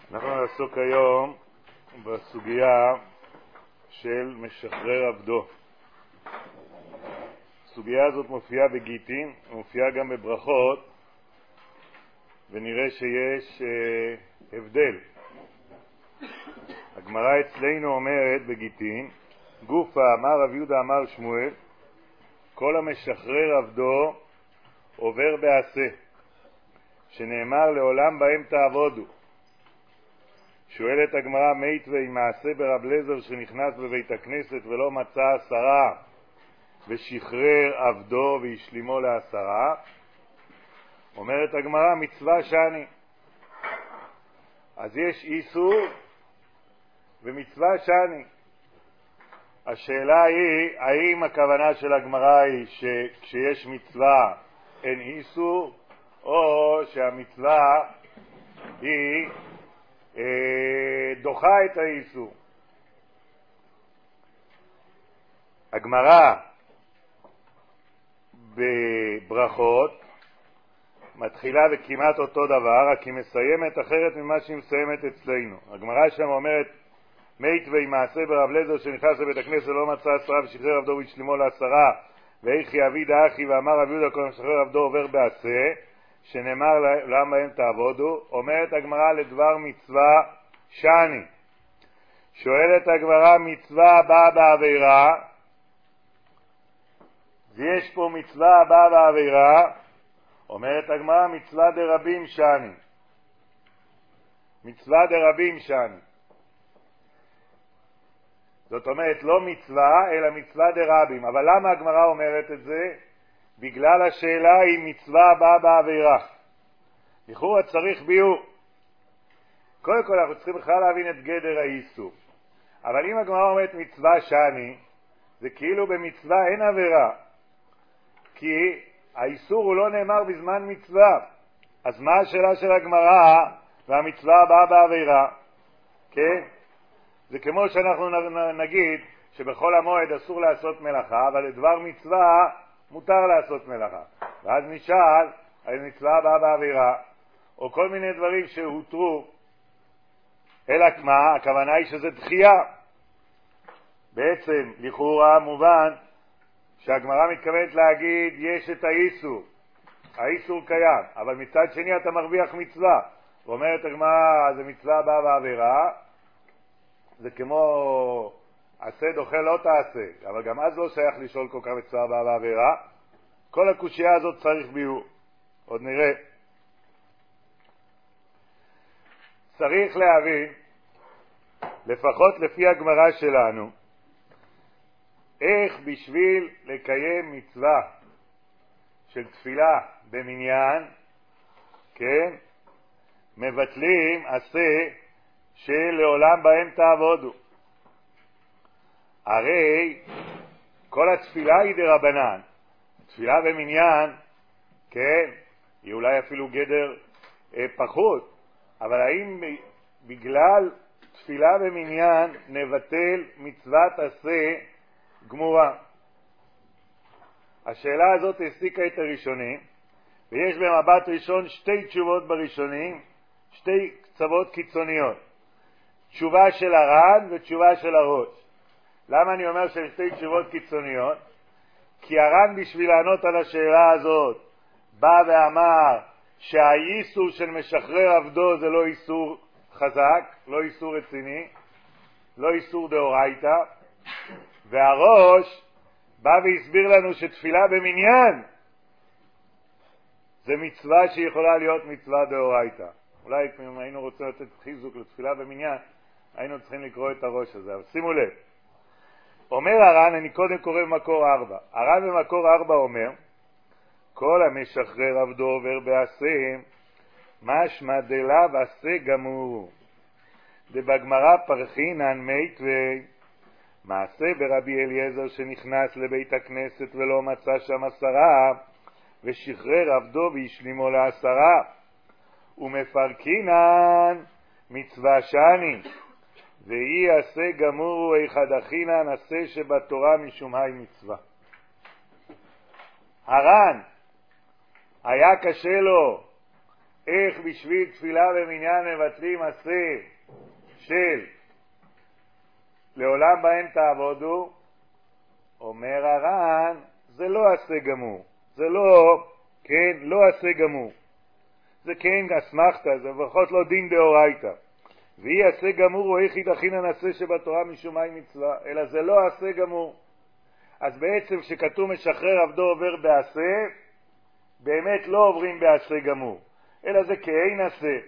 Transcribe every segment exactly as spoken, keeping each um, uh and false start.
אנחנו נעסוק היום בסוגיה של משחרר עבדו. הסוגיה הזאת מופיעה בגיטין, מופיעה גם בברכות, ונראה שיש אה, הבדל. הגמרא אצלנו אומרת בגיטין, גופה אמר רב יהודה אמר שמואל, כל המשחרר עבדו עובר בעשה, שנאמר לעולם בהם תעבודו. שואלת הגמרא, מית ואי מעשה ברב לזר שנכנס בבית הכנסת ולא מצא עשרה ושחרר עבדו והשלימו לעשרה? אומרת הגמרא, מצווה שני. אז יש איסור ומצווה שני. השאלה היא, האם הכוונה של הגמרא היא שכשיש מצווה אין איסור, או שהמצווה היא אה, דוחה את האיסור. הגמרא בברכות מתחילה וכמעט אותו דבר, רק היא מסיימת אחרת ממה שהיא מסיימת אצלנו. הגמרא שם אומרת, מית ואי מעשה ברב לזר שנכנס לבית הכנסת לא מצא עשרה ושחרר עבדו והשלימו לעשרה, ואיכי אבי דאחי ואמר רב יהודה כל המשחרר עבדו עובר בעשה, שנאמר למה הם תעבודו. אומרת הגמרא לדבר מצווה שני. שואלת הגמרא, מצווה הבאה בעבירה, יש פה מצווה הבאה בעבירה. אומרת הגמרא, מצווה דרבים שני. מצווה דרבים שני. זאת אומרת, לא מצווה, אלא מצווה דרבים. אבל למה הגמרא אומרת את זה? בגלל השאלה היא מצווה הבאה בעבירה. לכאורה צריך ביור. קודם כל אנחנו צריכים בכלל להבין את גדר האיסור. אבל אם הגמרא אומרת מצווה שני, זה כאילו במצווה אין עבירה. כי האיסור הוא לא נאמר בזמן מצווה. אז מה השאלה של הגמרא והמצווה הבאה בעבירה? כן? זה כמו שאנחנו נגיד שבכל המועד אסור לעשות מלאכה, אבל לדבר מצווה מותר לעשות מלאכה. ואז נשאל, האם מצווה הבאה בעבירה, או כל מיני דברים שהותרו, אלא מה? הכוונה היא שזה דחייה. בעצם, לכאורה מובן, שהגמרא מתכוונת להגיד, יש את האיסור. האיסור קיים, אבל מצד שני אתה מרוויח מצווה. ואומרת הגמרא, זה מצווה הבאה בעבירה, זה כמו עשה דוחה לא תעשה, אבל גם אז לא שייך לשאול כל כך מצווה הבאה בעבירה. כל הקושייה הזאת צריך ביור, עוד נראה. צריך להבין, לפחות לפי הגמרא שלנו, איך בשביל לקיים מצווה של תפילה במניין, כן, מבטלים עשה שלעולם בהם תעבודו. הרי כל התפילה היא דרבנן. תפילה במניין, כן, היא אולי אפילו גדר אה, פחות, אבל האם בגלל תפילה במניין נבטל מצוות עשה גמורה? השאלה הזאת העסיקה את הראשונים, ויש במבט ראשון שתי תשובות בראשונים, שתי קצוות קיצוניות, תשובה של הר"ן ותשובה של הראש. למה אני אומר שיש שתי תשובות קיצוניות? כי הר"ן בשביל לענות על השאלה הזאת בא ואמר שהאיסור של משחרר עבדו זה לא איסור חזק, לא איסור רציני, לא איסור דאורייתא, והראש בא והסביר לנו שתפילה במניין זה מצווה שיכולה להיות מצווה דאורייתא. אולי אם היינו רוצים לתת חיזוק לתפילה במניין, היינו צריכים לקרוא את הראש הזה. אבל שימו לב, אומר הר"ן, אני קודם קורא במקור ארבע. הר"ן במקור ארבע אומר, כל המשחרר עבדו עובר בעשה, משמע דלאו עשה גמור. דבגמרא פרחינן מית וי, מעשה ברבי אליעזר שנכנס לבית הכנסת ולא מצא שם עשרה, ושחרר עבדו והשלימו לעשרה. ומפרקינן מצווה שני, ואי עשה גמור ואיחד אחינן עשה שבתורה משום היי מצווה. הר"ן היה קשה לו איך בשביל תפילה במניין מבטלים עשה של לעולם בהם תעבודו? אומר הר"ן, זה לא עשה גמור. זה לא, כן, לא עשה גמור. זה כן אסמכתא, זה לפחות לא דין דאורייתא. והיא עשה גמור הוא היחיד הכינן עשה שבתורה משומי מצווה, אלא זה לא עשה גמור. אז בעצם כשכתוב משחרר עבדו עובר בעשה, באמת לא עוברים בעשה גמור, אלא זה כאין עשה.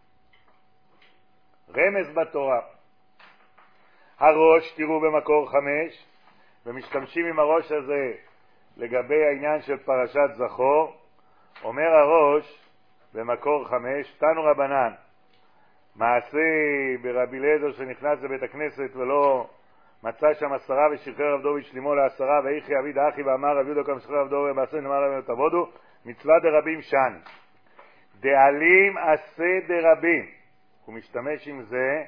רמז בתורה. הראש, תראו במקור חמש, ומשתמשים עם הראש הזה לגבי העניין של פרשת זכור. אומר הראש במקור חמש, תנו רבנן, מעשה ברבי אליעזר שנכנס לבית הכנסת ולא מצא שם עשרה ושחרר עבדו ושלימו לעשרה, ואיכי אביד האחי ואמר רבי יהודה כמשחרר עבדו ומעשה נאמר להם תעבודו, מצווה דרבים שני. דעלים עשה דרבים. הוא משתמש עם זה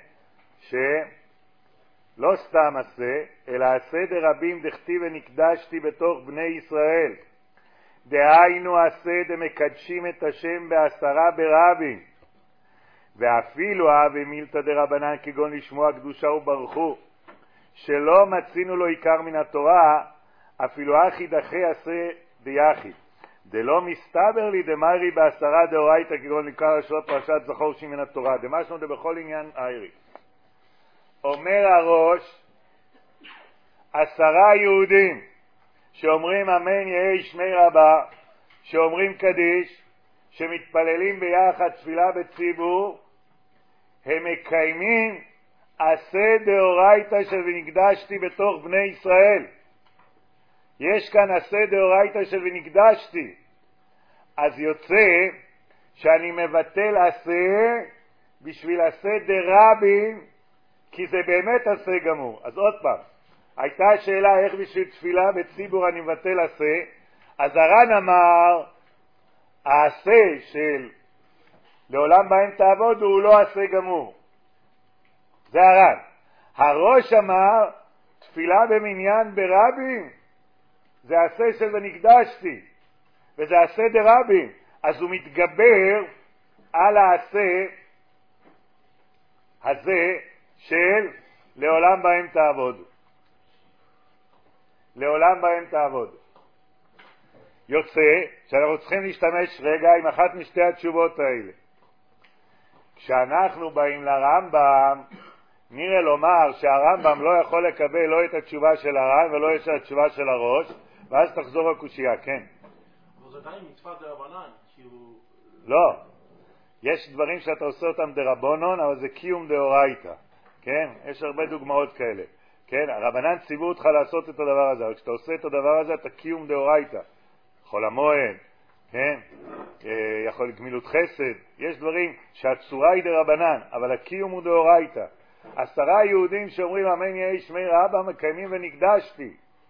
שלא סתם עשה, אלא עשה דרבים דכתיב ונקדשתי בתוך בני ישראל. דהיינו עשה דמקדשים את השם בעשרה ברבים. ואפילו אהבי מילתא דרבנן כגון לשמוע קדושה וברכו, שלא מצינו לו עיקר מן התורה, אפילו אחי דחי עשה דיחיד. דלא מסתבר לי דמרי בעשרה דאורייתא כגון לקרא שעות פרשת זכור שהיא מן התורה. דמשנו דבכל עניין איירי. אומר הראש, עשרה יהודים שאומרים אמן יהי שמי רבה, שאומרים קדיש, שמתפללים ביחד תפילה בציבור, הם מקיימים עשה דאורייתא של ונקדשתי בתוך בני ישראל. יש כאן עשה דאורייתא של ונקדשתי. אז יוצא שאני מבטל עשה בשביל עשה דרבים, כי זה באמת עשה גמור. אז עוד פעם, הייתה שאלה איך בשביל תפילה בציבור אני מבטל עשה. אז הר"ן אמר, העשה של לעולם בהם תעבודו הוא לא עשה גמור. זה הר"ן. הראש אמר, תפילה במניין ברבים, זה עשה של ונקדשתי, וזה עשה דרבים. אז הוא מתגבר על העשה הזה של לעולם בהם תעבודו. לעולם בהם תעבודו. יוצא שאנחנו צריכים להשתמש רגע עם אחת משתי התשובות האלה. כשאנחנו באים לרמב"ם, נראה לומר שהרמב"ם לא יכול לקבל לא את התשובה של הר"ן ולא את התשובה של הראש, ואז תחזור הקושייה, כן. אבל זה עדיין מצווה דרבנן, שהוא... לא. יש דברים שאתה עושה אותם דרבנון, אבל זה קיום דאורייתא. כן? יש הרבה דוגמאות כאלה. כן? הרבנן ציוו אותך לעשות את הדבר הזה, אבל כשאתה עושה את הדבר הזה, אתה קיום דאורייתא. חול המועד, כן? יכול גמילות חסד. יש דברים שהצורה היא דרבנן, אבל הקיום הוא דאורייתא. עשרה יהודים שאומרים אמן יהי שמי רבה מקיימים ונקדשתי.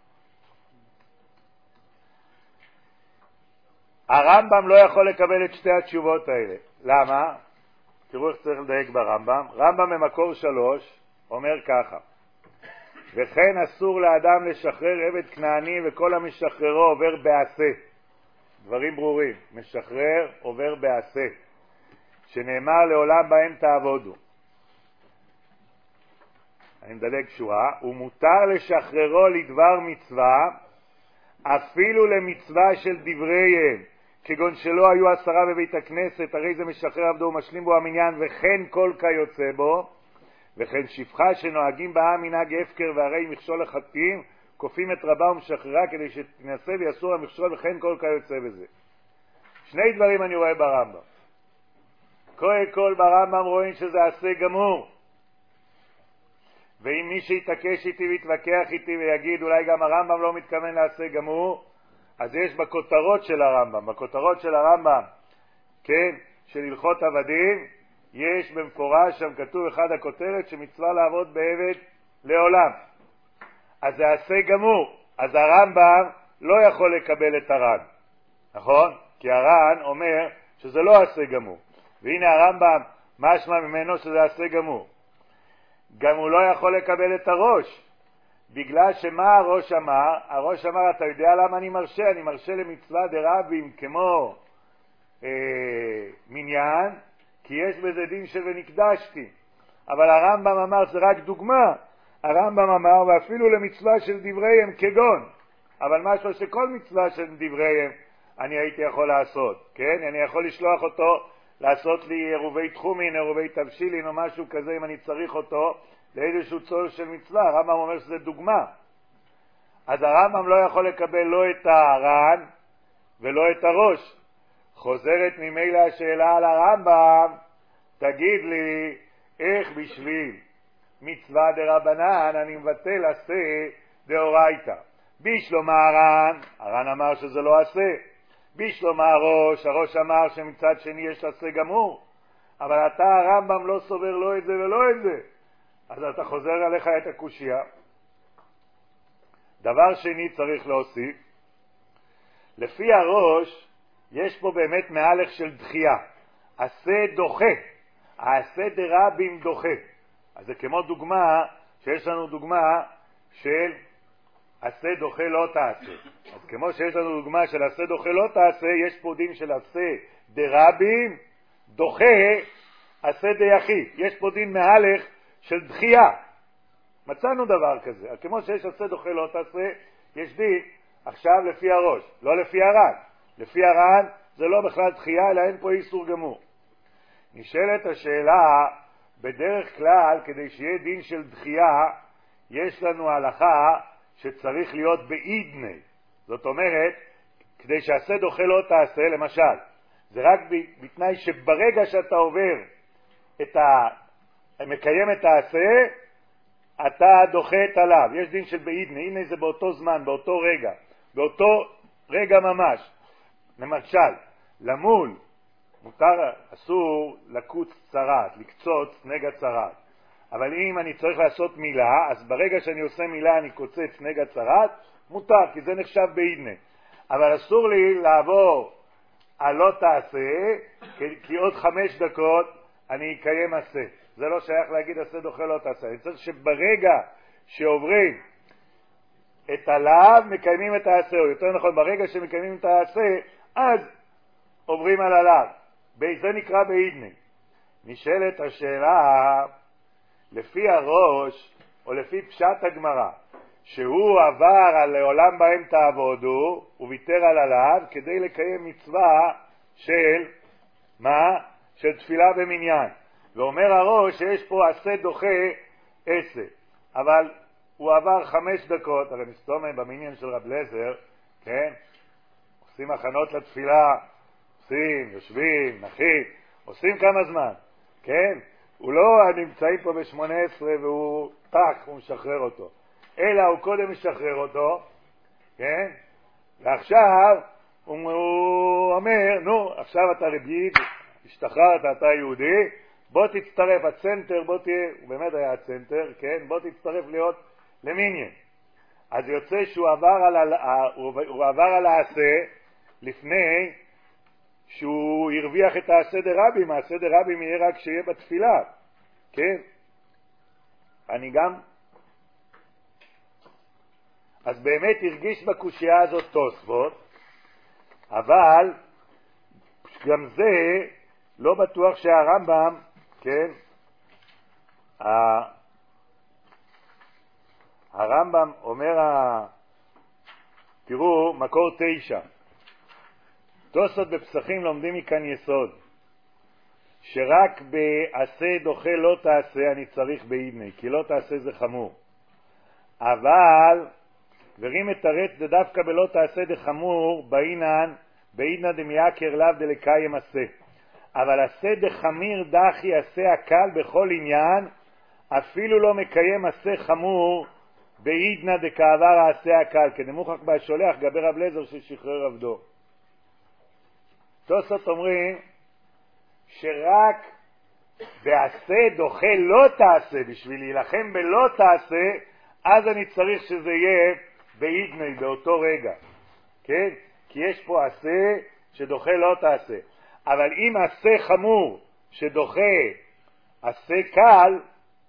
הרמב"ם לא יכול לקבל את שתי התשובות האלה. למה? תראו איך צריך לדייק ברמב"ם. רמב"ם במקור שלוש אומר ככה, וכן אסור לאדם לשחרר עבד כנעני וכל המשחררו עובר בעשה. דברים ברורים, משחרר עובר בעשה, שנאמר לעולם בהם תעבודו. אני מדלג שורה, ומותר לשחררו לדבר מצווה, אפילו למצווה של דבריהם, כגון שלא היו עשרה בבית הכנסת, הרי זה משחרר עבדו ומשלים בו המניין, וכן כל כיוצא בו, וכן שפחה שנוהגים בה מנהג הפקר, והרי מכשול לחטאים, כופים את רבה ומשחררה כדי שתנסה ויסור המכשול, וכן כל כיוצא בזה. שני דברים אני רואה ברמב"ם. קודם כל ברמב"ם רואים שזה עשה גמור. ואם מי שיתעקש איתי ויתווכח איתי ויגיד אולי גם הרמב"ם לא מתכוון לעשה גמור, אז יש בכותרות של הרמב"ם, בכותרות של הרמב"ם, כן, של הלכות עבדים, יש במפורש שם כתוב אחד הכותרת שמצווה לעבוד בעבד לעולם. אז זה עשה גמור. אז הרמב"ם לא יכול לקבל את הר"ן, נכון? כי הר"ן אומר שזה לא עשה גמור. והנה הרמב"ם משמע ממנו שזה עשה גמור. גם הוא לא יכול לקבל את הראש, בגלל שמה הראש אמר? הראש אמר, אתה יודע למה אני מרשה? אני מרשה למצווה דרבים כמו אה, מניין, כי יש בזה דין של ונקדשתי. אבל הרמב"ם אמר, זה רק דוגמה. הרמב"ם אמר, ואפילו למצווה של דבריהם כגון, אבל משהו שכל מצווה של דבריהם אני הייתי יכול לעשות, כן? אני יכול לשלוח אותו לעשות לי עירובי תחומין, עירובי תבשילין או משהו כזה אם אני צריך אותו לאיזשהו צורך של מצווה. הרמב"ם אומר שזה דוגמה. אז הרמב"ם לא יכול לקבל לא את הר"ן ולא את הראש. חוזרת ממילא השאלה על הרמב"ם, תגיד לי, איך בשביל מצווה דרבנן אני מבטל עשה דאורייתא? בישלום הר"ן, הר"ן אמר שזה לא עשה. בישלום הראש, הראש אמר שמצד שני יש עשה גמור. אבל אתה הרמב"ם לא סובר לא את זה ולא את זה. אז אתה חוזר עליך את הקושיה. דבר שני צריך להוסיף, לפי הראש יש פה באמת מהלך של דחייה. עשה דוחה, העשה דרבים דוחה. אז זה כמו דוגמה, שיש לנו דוגמה של עשה דוחה לא תעשה. אז כמו שיש לנו דוגמה של עשה דוחה לא תעשה, יש פה דין של עשה דרבים דוחה עשה דיחיד. יש פה דין מהלך של דחייה. מצאנו דבר כזה. כמו שיש עשה דוחה לא תעשה, יש דין עכשיו לפי הראש, לא לפי הר"ן. לפי הר"ן זה לא בכלל דחייה, אלא אין פה איסור גמור. נשאלת השאלה, בדרך כלל כדי שיהיה דין של דחייה, יש לנו הלכה שצריך להיות בעידני. זאת אומרת, כדי שעשה דוחה לא תעשה, למשל, זה רק בתנאי שברגע שאתה עובר את ה... מקיים את העשה, אתה דוחה את עליו. יש דין של בעידני, הנה זה באותו זמן, באותו רגע, באותו רגע ממש. למשל, למול, מותר, אסור לקוץ צרת, לקצוץ נגע צרת. אבל אם אני צריך לעשות מילה, אז ברגע שאני עושה מילה אני קוצץ נגע צרת, מותר, כי זה נחשב בעידני. אבל אסור לי לעבור על לא תעשה, כי, כי עוד חמש דקות אני אקיים עשה. זה לא שייך להגיד עשה דוחה לא תעשה. אני צריך שברגע שעוברים את עליו מקיימים את העשה, או יותר נכון, ברגע שמקיימים את העשה, אז עוברים על עליו. זה נקרא בעידני. נשאלת השאלה, לפי הראש, או לפי פשט הגמרא, שהוא עבר על לעולם בהם תעבודו, הוא ויתר על עליו, כדי לקיים מצווה של, מה? של תפילה במניין. ואומר הראש שיש פה עשה דוחה עשה. אבל הוא עבר חמש דקות, הרי מסתובב במניין של רב אליעזר, כן? עושים הכנות לתפילה, עושים, יושבים, נחים, עושים כמה זמן, כן? הוא לא נמצאים פה ב-שמונה עשרה והוא טק, הוא משחרר אותו. אלא הוא קודם משחרר אותו, כן? ועכשיו הוא, הוא אומר, נו, עכשיו אתה רביעי, השתחררת, אתה יהודי, בוא תצטרף, הצנטר, בוא תהיה, הוא באמת היה הצנטר, כן? בוא תצטרף להיות למינין. אז יוצא שהוא עבר על, הוא עבר על העשה לפני שהוא הרוויח את העשה דרבים. העשה דרבים יהיה רק שיהיה בתפילה, כן? אני גם, אז באמת הרגיש בקושייה הזאת תוספות, אבל גם זה לא בטוח שהרמב"ם, כן, הרמב"ם אומר, תראו, מקור תשע, תוספות בפסחים לומדים מכאן יסוד, שרק בעשה דוחה לא תעשה אני צריך בעידני, כי לא תעשה זה חמור. אבל ורים את הרץ דווקא בלא תעשה דחמור בעינן, בעידנא דמייקר לאו דלקיים עשה. אבל עשה דחמיר דחי עשה הקל בכל עניין, אפילו לא מקיים עשה חמור בעידנא דקעבר העשה הקל, כדמוכח בהשולח גבי רב אליעזר ששחרר עבדו. תוספות אומרים שרק בעשה דוחה לא תעשה, בשביל להילחם בלא תעשה, אז אני צריך שזה יהיה בעידני, באותו רגע, כן? כי יש פה עשה שדוחה לא תעשה. אבל אם עשה חמור שדוחה עשה קל,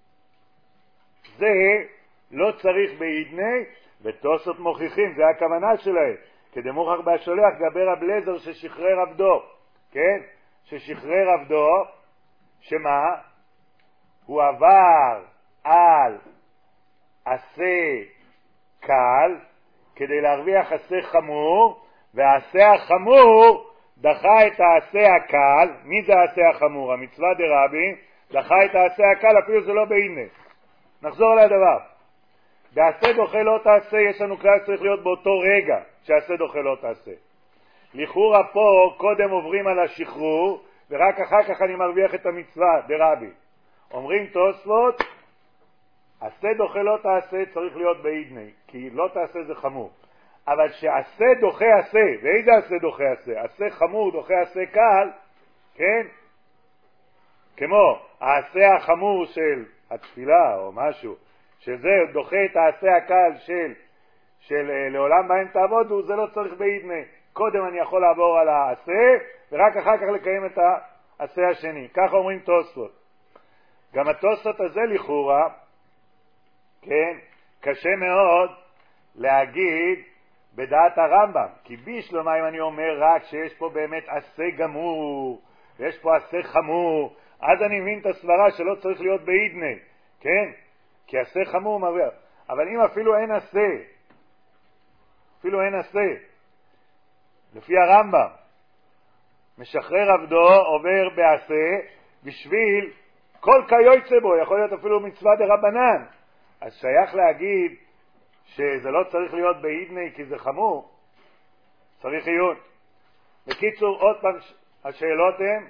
זה לא צריך בעידני, ותוספות מוכיחים, זה הכוונה שלהם. כדמוכח בהשולח גבי רב אליעזר ששחרר עבדו. כן? ששחרר עבדו, שמה? הוא עבר על עשה קל כדי להרוויח עשה חמור, והעשה החמור דחה את העשה הקל. מי זה העשה החמור? המצווה דרבי דחה את העשה הקל, אפילו זה לא בעיני. נחזור על הדבר. בעשה דוחה לא תעשה, יש לנו כלל צריך להיות באותו רגע שעשה דוחה לא תעשה. לכאורה פה קודם עוברים על השחרור, ורק אחר כך אני מרוויח את המצווה דרבי. אומרים תוספות, עשה דוחה לא תעשה צריך להיות בעידני, כי לא תעשה זה חמור. אבל שעשה דוחה עשה, ואיזה עשה דוחה עשה? עשה חמור דוחה עשה קל, כן? כמו העשה החמור של התפילה או משהו, שזה דוחה את העשה הקל של, של לעולם בהם תעבודו, זה לא צריך בעידני. קודם אני יכול לעבור על העשה, ורק אחר כך לקיים את העשה השני. כך אומרים תוספות. גם התוספות הזה לכאורה, כן, קשה מאוד להגיד בדעת הרמב"ם, כי בישלמה אם אני אומר רק שיש פה באמת עשה גמור, ויש פה עשה חמור, אז אני מבין את הסברה שלא צריך להיות בעידני, כן? כי עשה חמור מרוויח. אבל אם אפילו אין עשה, אפילו אין עשה, לפי הרמב"ם, משחרר עבדו עובר בעשה בשביל כל כיוצא בו, יכול להיות אפילו מצווה דרבנן. אז שייך להגיד שזה לא צריך להיות בעידני כי זה חמור, צריך עיון. בקיצור, עוד פעם השאלות הן,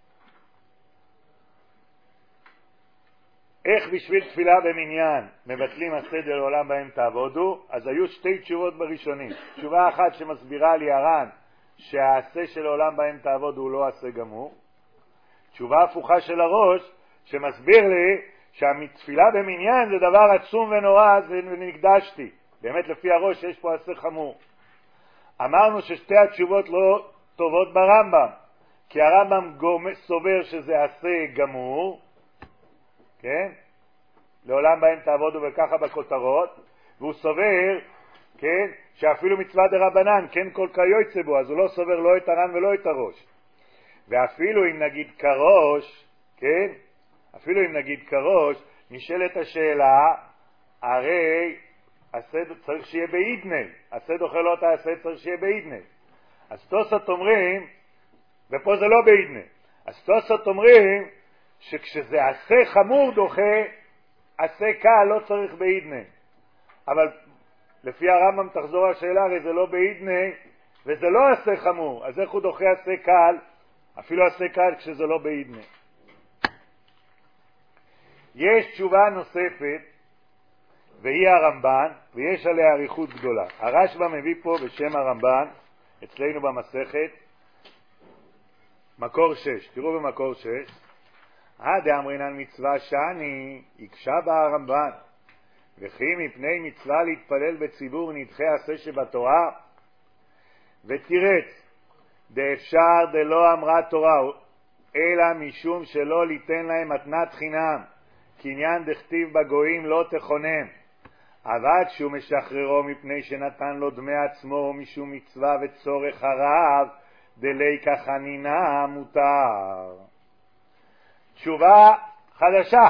איך בשביל תפילה במניין מבטלים הסדר לעולם בהם תעבודו? אז היו שתי תשובות בראשונים. תשובה אחת שמסבירה לי הר"ן שהעשה של העולם בהם תעבודו הוא לא עשה גמור. תשובה הפוכה של הראש שמסביר לי שהתפילה במניין זה דבר עצום ונורא ונקדשתי. באמת לפי הראש יש פה עשה חמור. אמרנו ששתי התשובות לא טובות ברמב"ם, כי הרמב"ם סובר שזה עשה גמור, כן? לעולם בהם תעבודו וככה בכותרות, והוא סובר, כן, שאפילו מצווה דרבנן, כן כל כיוצא בו, אז הוא לא סובר לא את הר"ן ולא את הראש. ואפילו אם נגיד כראש, כן, אפילו אם נגיד כראש, נשאלת השאלה, הרי הסדר צריך שיהיה בעידני, הסדר דוחה לא תעשה צריך שיהיה בעידני. אז תוספות אומרים, ופה זה לא בעידני, אז תוספות אומרים שכשזה עשה חמור דוחה, עשה קל לא צריך בעידני. אבל לפי הרמב"ם תחזור השאלה, הרי זה לא בעידני וזה לא עשה חמור, אז איך הוא דוחה עשה קל, אפילו עשה קל כשזה לא בעידני. יש תשובה נוספת, והיא הרמב"ן, ויש עליה אריכות גדולה. הרשב"א מביא פה בשם הרמב"ן, אצלנו במסכת, מקור שש. תראו במקור שש. עדה אמרינן מצווה שאני, יקשה בה הרמב"ן, וכי מפני מצווה להתפלל בציבור נדחה עשה שבתורה, ותירץ, דאפשר דלא אמרה תורה, אלא משום שלא ליתן להם מתנת חינם, קניין דכתיב בגויים לא תכונן, עבד שהוא משחררו מפני שנתן לו דמי עצמו משום מצווה וצורך הרב, דלי כחנינה מותר. תשובה חדשה.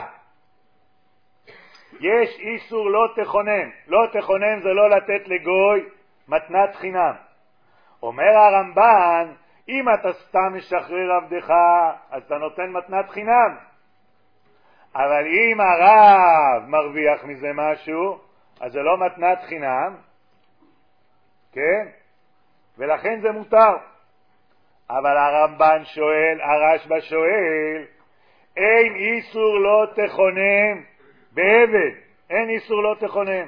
יש איסור לא תכונן. לא תכונן זה לא לתת לגוי מתנת חינם. אומר הרמב"ן, אם אתה סתם משחרר עבדך, אז אתה נותן מתנת חינם. אבל אם הרב מרוויח מזה משהו, אז זה לא מתנת חינם, כן? ולכן זה מותר. אבל הרמב"ן שואל, הרשב"א שואל, אין איסור לא תכונן בעבד, אין איסור לא תכונן.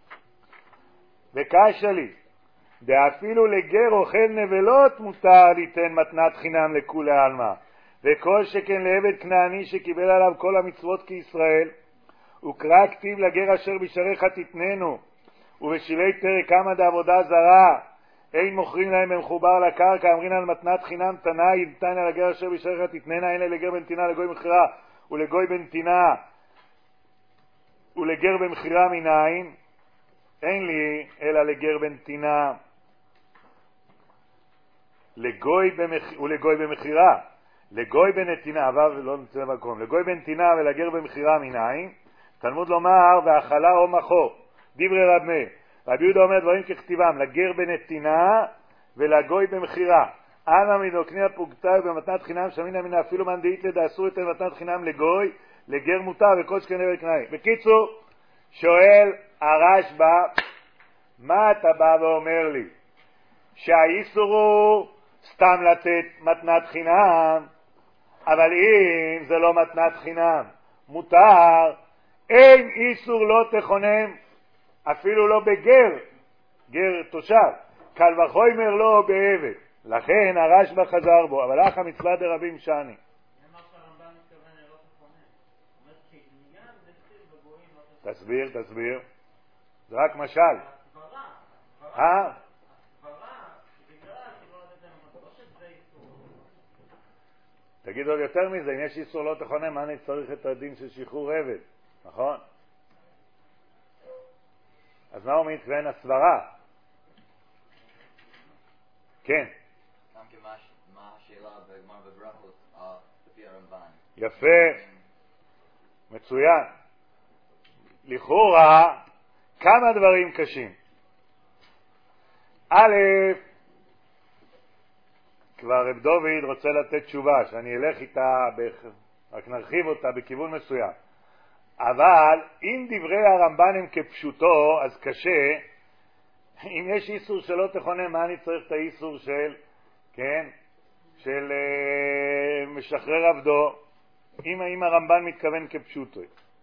וקשה לי, ואפילו לגר אוכל נבלות מותר ליתן מתנת חינם לכולי עלמא, וכל שכן לעבד כנעני שקיבל עליו כל המצוות כישראל, וקרא כתיב לגר אשר בשעריך תתננו, ובשילי פרק כמה דעבודה זרה, אין מוכרים להם במחובר לקרקע, אמרין על מתנת חינם תנה, ידתן על הגר אשר בשעריך תתננה, אין לגר בנתינה לגוי מחירה, ולגוי בנתינה, ולגר במחירה מנין, אין לי אלא לגר בנתינה. לגוי במח... ולגוי במחירה, לגוי בנתינה, אבל לא נצא במקום, לגוי בנתינה ולגר במחירה מנין, תלמוד לומר, והאכלה או מחו, דברי רב מאיר. רבי יהודה אומר דברים ככתיבם, לגר בנתינה ולגוי במחירה. אנא מדוקניה פוגתא במתנת חינם שמינה מינה אפילו מן דאית לדאסור את מתנת חינם לגוי, לגר מותר וכל שכן עבר קנאי. בקיצור, שואל הרשב"א, מה אתה בא ואומר לי? שהאיסור הוא סתם לתת מתנת חינם, אבל אם זה לא מתנת חינם, מותר, אין איסור לא תכונם, אפילו לא בגר, גר תושב, קל וחומר לא בעבד. לכן הרשב"א חזר בו, אבל אך המצווה דרבים שני. תסביר, תסביר. זה רק משל. אה? תגיד עוד יותר מזה, אם יש איסור לא תכונן, מה אני צריך את הדין של שחרור עבד? נכון? אז מה הוא מתכוון? הסברה. כן. מה השאלה בגמר בברכות לפי הרמב"ן? יפה. מצוין. לכאורה, כמה דברים קשים. א', כבר רב דוד רוצה לתת תשובה, שאני אלך איתה, רק נרחיב אותה בכיוון מסוים. אבל אם דברי הרמב"ן הם כפשוטו, אז קשה. אם יש איסור שלא תכונן, מה אני צריך את האיסור של, כן, של uh, משחרר עבדו, אם, אם הרמב"ן מתכוון כפשוטו.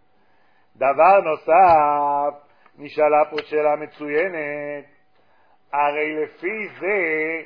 דבר נוסף, נשאלה פה שאלה מצוינת, הרי לפי זה,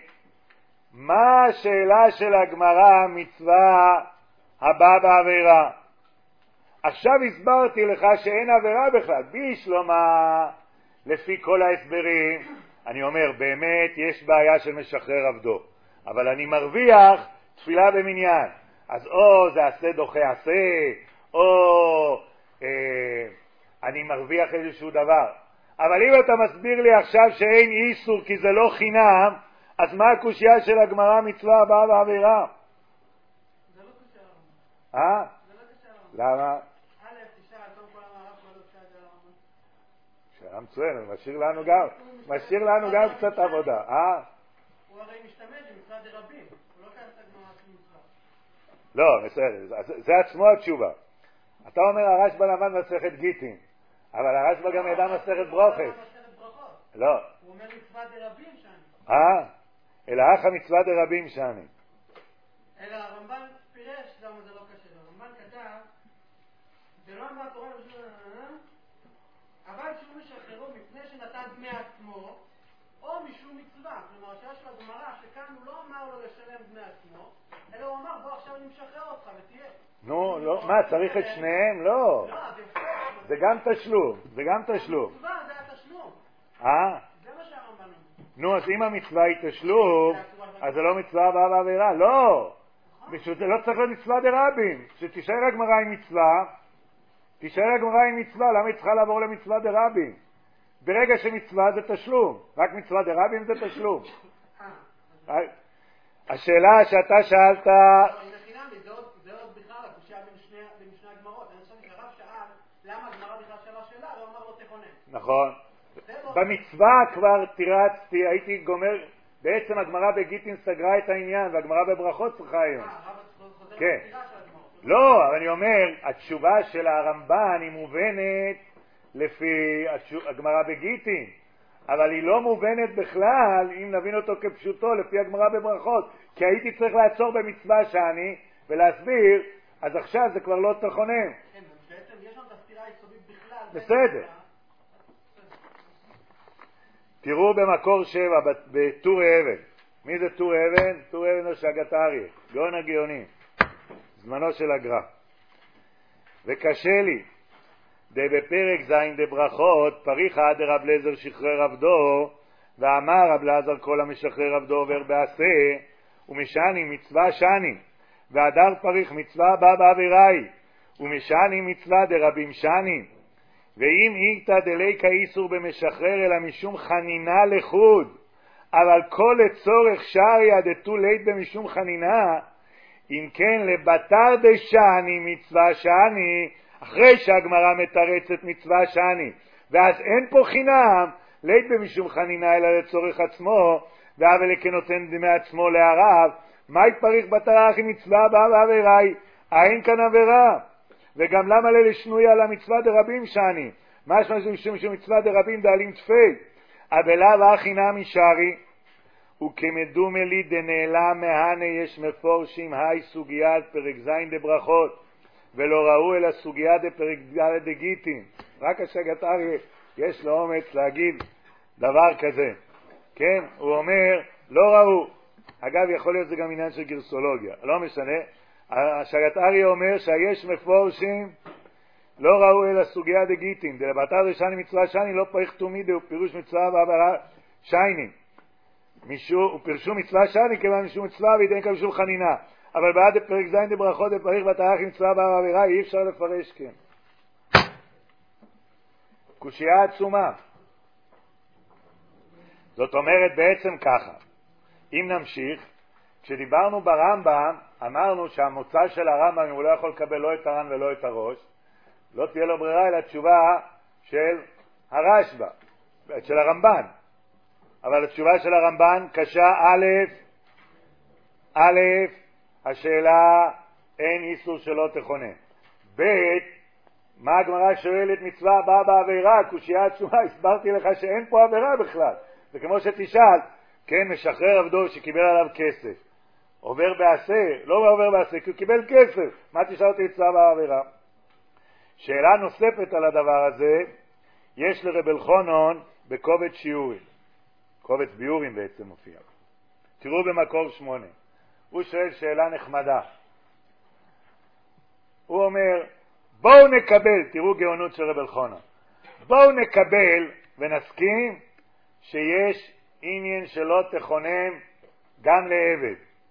מה השאלה של הגמרא מצווה הבאה בעבירה? עכשיו הסברתי לך שאין עבירה בכלל, בישלומה, לפי כל ההסברים, אני אומר, באמת יש בעיה של משחרר עבדו, אבל אני מרוויח תפילה במניין, אז או זה עשה דוחה עשה, או אה, אני מרוויח איזשהו דבר. אבל אם אתה מסביר לי עכשיו שאין איסור כי זה לא חינם, אז מה הקושיה של הגמרא מצווה הבאה בעבירה? זה לא קשה. אה? זה לא קשה. למה? א', תשאל, קודם כל אמר הרב לא קשה זה הרב. שאלה מצוין, משאיר לנו גם, משאיר לנו גם קצת עבודה, אה? הוא הרי משתמש במצווה דרבים, הוא לא קיים את הגמרא של מצווה. לא, בסדר, זה עצמו התשובה. אתה אומר הרשב"א למד מסכת גיטין, אבל הרשב"א גם ידע מסכת ברוכס. לא. הוא אומר מצווה דרבים שאני. אה? אלא אך המצווה דרבים שאני. אלא הרמב"ן פירש למה זה לא קשה. הרמב"ן כתב, זה לא אמר תורה בשביל... אבל שהוא משחררו מפני שנתן דמי עצמו, או משום מצווה. כלומר, שיש לו גמרא שכאן הוא לא אמר לו לשלם דמי עצמו, אלא הוא אמר, בוא עכשיו אני משחרר אותך ותהיה. נו, לא, מה, צריך את שניהם? לא. לא, זה יפה. זה גם תשלום, זה גם תשלום. מצווה זה התשלום. אה? זה מה שהרמב"ן אומר. נו, אז אם המצווה היא תשלום, אז זה לא מצווה הבאה בעבירה. לא. פשוט זה לא צריך להיות מצווה דרבים. שתישאר הגמרא עם מצווה, תישאר הגמרא עם מצווה, למה היא צריכה לעבור למצווה דרבים? ברגע שמצווה זה תשלום, רק מצווה דרבים זה תשלום. השאלה שאתה שאלת... זה חינמי, זה עוד בכלל הקושיה בין שני הגמרות. אני חושב שהרב שאל למה הגמרא בכלל שאלה שאלה, הוא אמר לו תכונן. נכון. במצווה כבר תירצתי, הייתי גומר, בעצם הגמרא בגיטין סגרה את העניין, והגמרא בברכות צריכה היום. אה, הרב חוזר כן. לסגירה של הגמרות. לא, אבל אני אומר, התשובה של הרמב"ן היא מובנת לפי הגמרא בגיטין, אבל היא לא מובנת בכלל אם נבין אותו כפשוטו לפי הגמרא בברכות, כי הייתי צריך לעצור במצווה שאני ולהסביר, אז עכשיו זה כבר לא תכונן. כן, בעצם יש לנו את הסתירה היסודית בכלל. בסדר. תראו במקור שבע, בטור אבן. מי זה טור אבן? טור אבן הוא שגת אריה, גאון הגאונים, זמנו של הגר"א. וקשה לי, די בפרק זין דברכות, פריחה דרב לזר שחרר עבדו, ואמר רב לזר כל המשחרר עבדו עובר בעשה, ומשני מצווה שני, והדר פריך מצווה בא בעביראי, ומשני מצווה דרבים שני, ואם איתא דליקה איסור במשחרר אלא משום חנינה לחוד, אבל כל לצורך שריה דתו לית במשום חנינה, אם כן לבטר דשני מצווה שני, אחרי שהגמרא מתרצת מצווה שני, ואז אין פה חינם, לית במשום חנינה אלא לצורך עצמו, ואבל כנותן דמי עצמו להרב, מה יפריך בתרח עם מצווה הבאה ועביראי? אין כאן עבירה. וגם למה ללשנוי על המצווה דרבים שני? משמע משום שמצווה דרבים דאלים תפי, אבלה והחינם משרי, וכמדומה לי דנעלם מהנה יש מפורשים היי סוגיית פרק זין דברכות, ולא ראו אלא סוגיה דפרק ד' דגיטין. רק השגת אריה יש לו אומץ להגיד דבר כזה, כן? הוא אומר לא ראו. אגב, יכול להיות זה גם עניין של גרסולוגיה, לא משנה. השגת אריה אומר שיש מפורשים לא ראו אלא סוגיה דגיטין, דלבטר דשני מצווה שני לא פריך תומידה, ופירוש מצווה ועבירה שיינים, ופרשו מצווה שני כיוון משום מצווה וידעים כאן משום חנינה, אבל בעד פרק זין דברכות דפריך בתרח עם מצווה ועבירה אי אפשר לפרש כן. קושיה עצומה. זאת אומרת בעצם ככה, אם נמשיך, כשדיברנו ברמב"ם אמרנו שהמוצא של הרמב"ם, אם הוא לא יכול לקבל לא את הר"ן ולא את הראש, לא תהיה לו ברירה אלא תשובה של הרשב"א, של הרמב"ן. אבל התשובה של הרמב"ן קשה. א', א', השאלה אין איסור שלא תכונן. ב', מה הגמרא שואלת מצווה הבאה בעבירה? קושיה עצומה, הסברתי לך שאין פה עבירה בכלל. זה כמו שתשאל, כן, משחרר עבדו שקיבל עליו כסף, עובר בעשה? לא עובר בעשה, כי הוא קיבל כסף. מה תשאל אותי מצווה בעבירה? שאלה נוספת על הדבר הזה, יש לרב אלחנון בקובץ שיעורים, קובץ ביורים בעצם מופיע. תראו במקור שמונה. הוא שואל שאלה נחמדה. הוא אומר, בואו נקבל, תראו גאונות של רב אלחנון, בואו נקבל ונסכים שיש עניין שלא תכונן גם לעבד.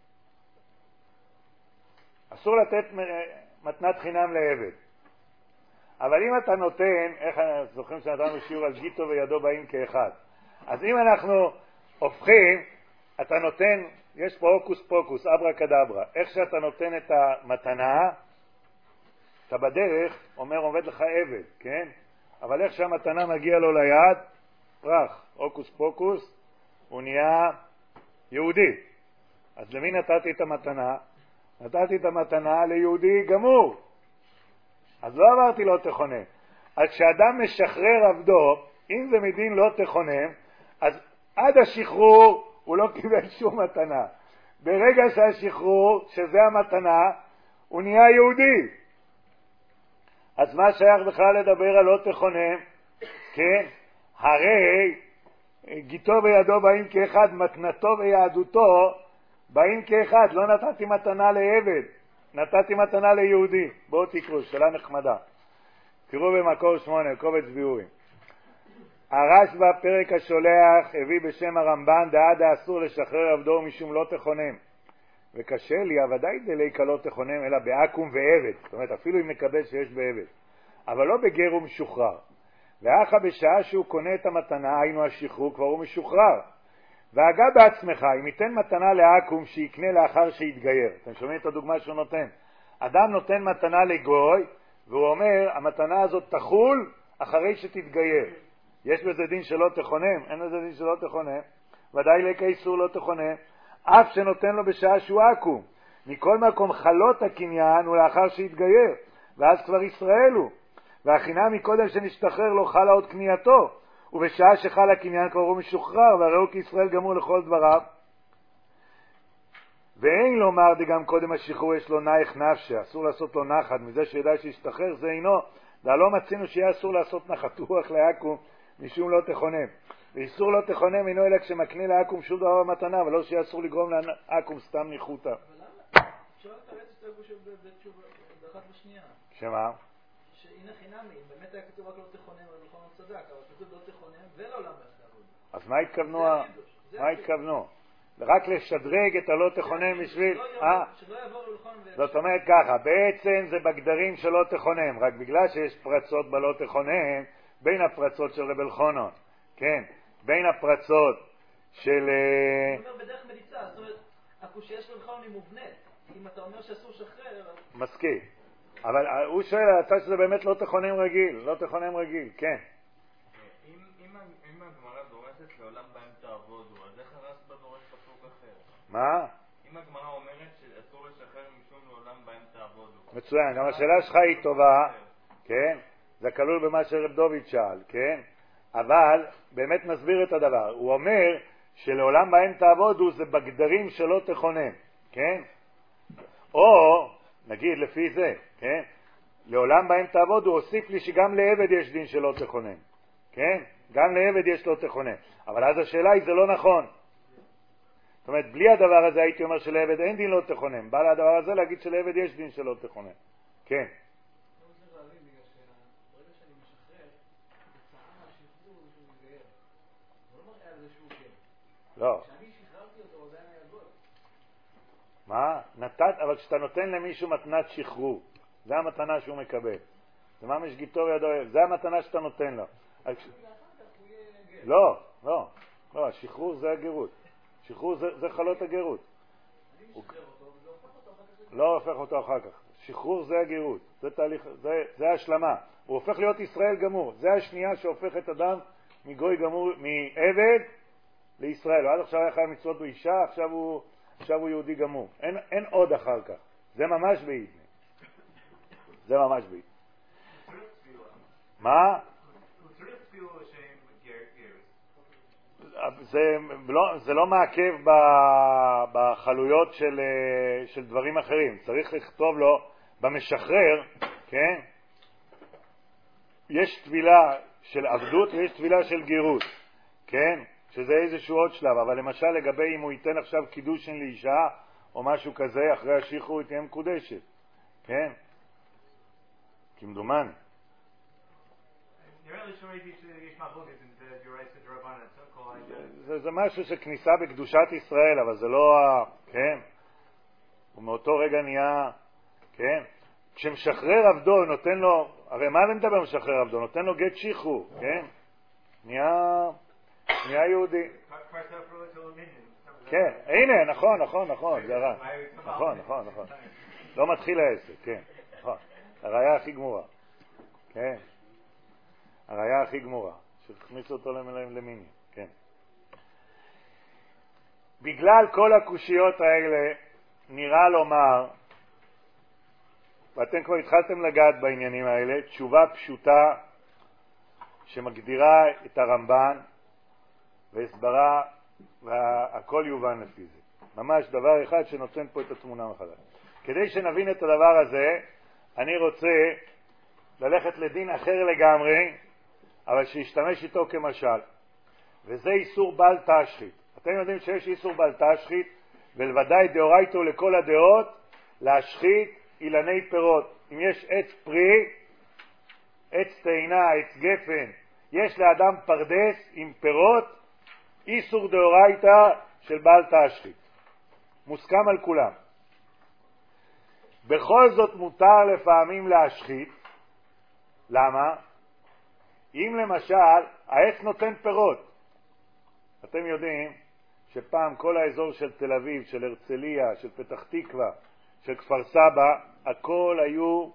אסור לתת מתנת חינם לעבד. אבל אם אתה נותן, איך זוכרים שנתנו שיעור על גיטו וידו באים כאחד, אז אם אנחנו הופכים, אתה נותן, יש פה אוקוס פוקוס, אברה קדברה, איך שאתה נותן את המתנה, אתה בדרך אומר עומד לך עבד, כן? אבל איך שהמתנה מגיע לו ליד, פרח, אוקוס פוקוס, הוא נהיה יהודי. אז למי נתתי את המתנה? נתתי את המתנה ליהודי גמור. אז לא אמרתי לא תכונן. אז כשאדם משחרר עבדו, אם זה מדין לא תכונן, אז עד השחרור הוא לא קיבל שום מתנה. ברגע שהשחרור, שזה המתנה, הוא נהיה יהודי. אז מה שייך בכלל לדבר על לא תכונן? כן? הרי גיטו וידו באים כאחד, מתנתו ויהדותו באים כאחד. לא נתתי מתנה לעבד, נתתי מתנה ליהודי. בואו תקראו, שאלה נחמדה. תראו במקור שמונה, קובץ ביורים. הרשב"א פרק השולח הביא בשם הרמב"ן דעד האסור לשחרר עבדו משום לא תכונן. וקשה לי, הוודאי דליקה לא תכונן אלא בעקום ועבד. זאת אומרת, אפילו אם נקבל שיש בעבד. אבל לא בגר ומשוחרר. ואחר בשעה שהוא קונה את המתנה, היינו השחרור, כבר הוא משוחרר. והגע בעצמך, אם ייתן מתנה לעקום שיקנה לאחר שיתגייר. אתם שומעים את הדוגמה שהוא נותן? אדם נותן מתנה לגוי, והוא אומר, המתנה הזאת תחול אחרי שתתגייר. יש בזה דין שלא תכונן? אין בזה דין שלא תכונן. ודאי ליקה איסור לא תכונן. אף שנותן לו בשעה שהוא עקום. מכל מקום חלות הקניין הוא לאחר שיתגייר. ואז כבר ישראל הוא. והחינם מקודם שנשתחרר לו חלה עוד קנייתו. ובשעה שחל הקניין כבר הוא משוחרר, והראו כי ישראל גמור לכל דבריו. ואין לומר דגם קודם השחרור יש לו נייך נפשה, אסור לעשות לו נחת, מזה שידע שישתחרר זה אינו, ולא מצינו שיהיה אסור לעשות נחת רוח לעקום, משום לא תכונן. ואיסור לא תכונן אינו אלא כשמקנה לעקום שום דבר במתנה, ולא שיהיה אסור לגרום לעקום סתם ניחותה. אבל למה? אפשר לתרץ את הגוש באחת בשנייה. שמה? שהנה חינמי, באמת היה כתוב רק לא תכונן, אבל נכון צדק, אבל כתוב לא תכונן ולעולם יחתרו. אז מה התכוונו? מה התכוונו? רק לשדרג את הלא תכונן בשביל... שלא יעבור ללכון ו... זאת אומרת ככה, בעצם זה בגדרים שלא תכונן, רק בגלל שיש פרצות בלא תכונן, בין הפרצות של רב אלחנון, כן, בין הפרצות של... אני אומר בדרך מליצה, זאת אומרת, הקושיה שלך בכלל היא מובנית. אם אתה אומר שאסור לשחרר... מסכים. אבל הוא שואל, הצד שזה באמת לא תכונן רגיל, לא תכונן רגיל, כן. אם הגמרא דורשת לעולם בהם תעבודו, אז איך הרשב"א דורש פסוק אחר? מה? אם הגמרא אומרת שאסור לשחרר משום לעולם בהם תעבודו. מצוין, גם השאלה שלך היא טובה, כן? זה כלול במה שרב דוד שאל, כן? אבל באמת נסביר את הדבר. הוא אומר שלעולם בהם תעבודו זה בגדרים שלא תכונן, כן? או, נגיד לפי זה, כן? לעולם בהם תעבודו, הוסיף לי שגם לעבד יש דין שלא תכונן, כן? גם לעבד יש לא תכונן. אבל אז השאלה היא, זה לא נכון. זאת אומרת, בלי הדבר הזה הייתי אומר שלעבד אין דין לא תכונן. בא לדבר הזה להגיד שלעבד יש דין שלא תכונן. כן. לא. מה? נתת, אבל כשאתה נותן למישהו מתנת שחרור, זה המתנה שהוא מקבל. זה ממש גיטו וידו, זה המתנה שאתה נותן לו. לא, לא, לא, השחרור זה הגירות. שחרור זה, זה חלות הגירות. לא הופך אותו אחר כך. שחרור זה הגירות. זה תהליך, זה, זה השלמה. הוא הופך להיות ישראל גמור. זה השנייה שהופך את אדם מגוי גמור, מעבד לישראל. עד עכשיו היה חייב מצוות באישה, עכשיו הוא, עכשיו הוא יהודי גמור. אין, אין עוד אחר כך. זה ממש בעידני. זה ממש בעידני. מה? זה לא, זה לא מעכב בחלויות של, של דברים אחרים. צריך לכתוב לו במשחרר, כן? יש תבילה של עבדות ויש תבילה של גירות, כן? שזה איזשהו עוד שלב. אבל למשל לגבי אם הוא ייתן עכשיו קידושין לאישה או משהו כזה, אחרי השחרור היא תהיה מקודשת, כן? כמדומן. נראה לי שראיתי שיש מחלוקת אם זה דאורייתא דרבנן. זה, זה משהו שכניסה בקדושת ישראל, אבל זה לא ה... כן? ומאותו רגע נהיה... כן? כשמשחרר עבדו, נותן לו... הרי מה זה מדבר משחרר עבדו? נותן לו גט שחרור, כן? נהיה... נהיה יהודי. כן, הנה, נכון, נכון, נכון, זה רע. נכון, נכון, נכון. לא מתחיל העסק, כן. נכון. הראיה הכי גמורה. כן. הראיה הכי גמורה. שהכניסו אותו למיני. כן. בגלל כל הקושיות האלה נראה לומר, ואתם כבר התחלתם לגעת בעניינים האלה, תשובה פשוטה שמגדירה את הרמב"ן והסברה, והכל יובן לפי זה. ממש דבר אחד שנותן פה את התמונה מחדש. כדי שנבין את הדבר הזה, אני רוצה ללכת לדין אחר לגמרי, אבל שישתמש איתו כמשל. וזה איסור בל תשחית. אתם יודעים שיש איסור בל תשחית, ולוודאי דאורייתא לכל הדעות, להשחית אילני פירות. אם יש עץ פרי, עץ תאנה, עץ גפן, יש לאדם פרדס עם פירות, איסור דאורייתא של בל תשחית. מוסכם על כולם. בכל זאת מותר לפעמים להשחית. למה? אם למשל העץ נותן פירות. אתם יודעים שפעם כל האזור של תל אביב, של הרצליה, של פתח תקווה, של כפר סבא, הכל היו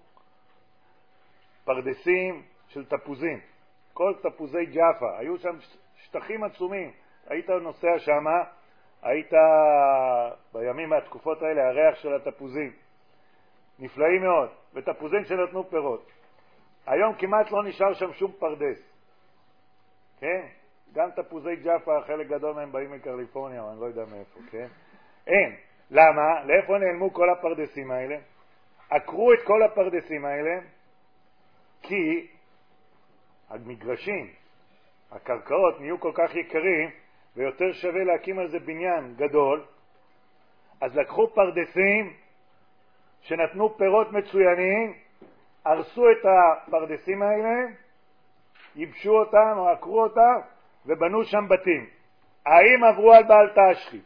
פרדסים של תפוזים. כל תפוזי ג'אפה. היו שם שטחים עצומים. היית נוסע שם, היית בימים מהתקופות האלה, הריח של התפוזים. נפלאים מאוד. ותפוזים שנתנו פירות. היום כמעט לא נשאר שם שום פרדס. כן? גם תפוזי ג'אפה, חלק גדול מהם באים מקליפורניה, אבל אני לא יודע מאיפה, כן? אין. למה? לאיפה נעלמו כל הפרדסים האלה? עקרו את כל הפרדסים האלה, כי המגרשים, הקרקעות נהיו כל כך יקרים, ויותר שווה להקים על זה בניין גדול, אז לקחו פרדסים שנתנו פירות מצוינים, הרסו את הפרדסים האלה, ייבשו אותם או עקרו אותם, ובנו שם בתים. האם עברו על בל תשחית?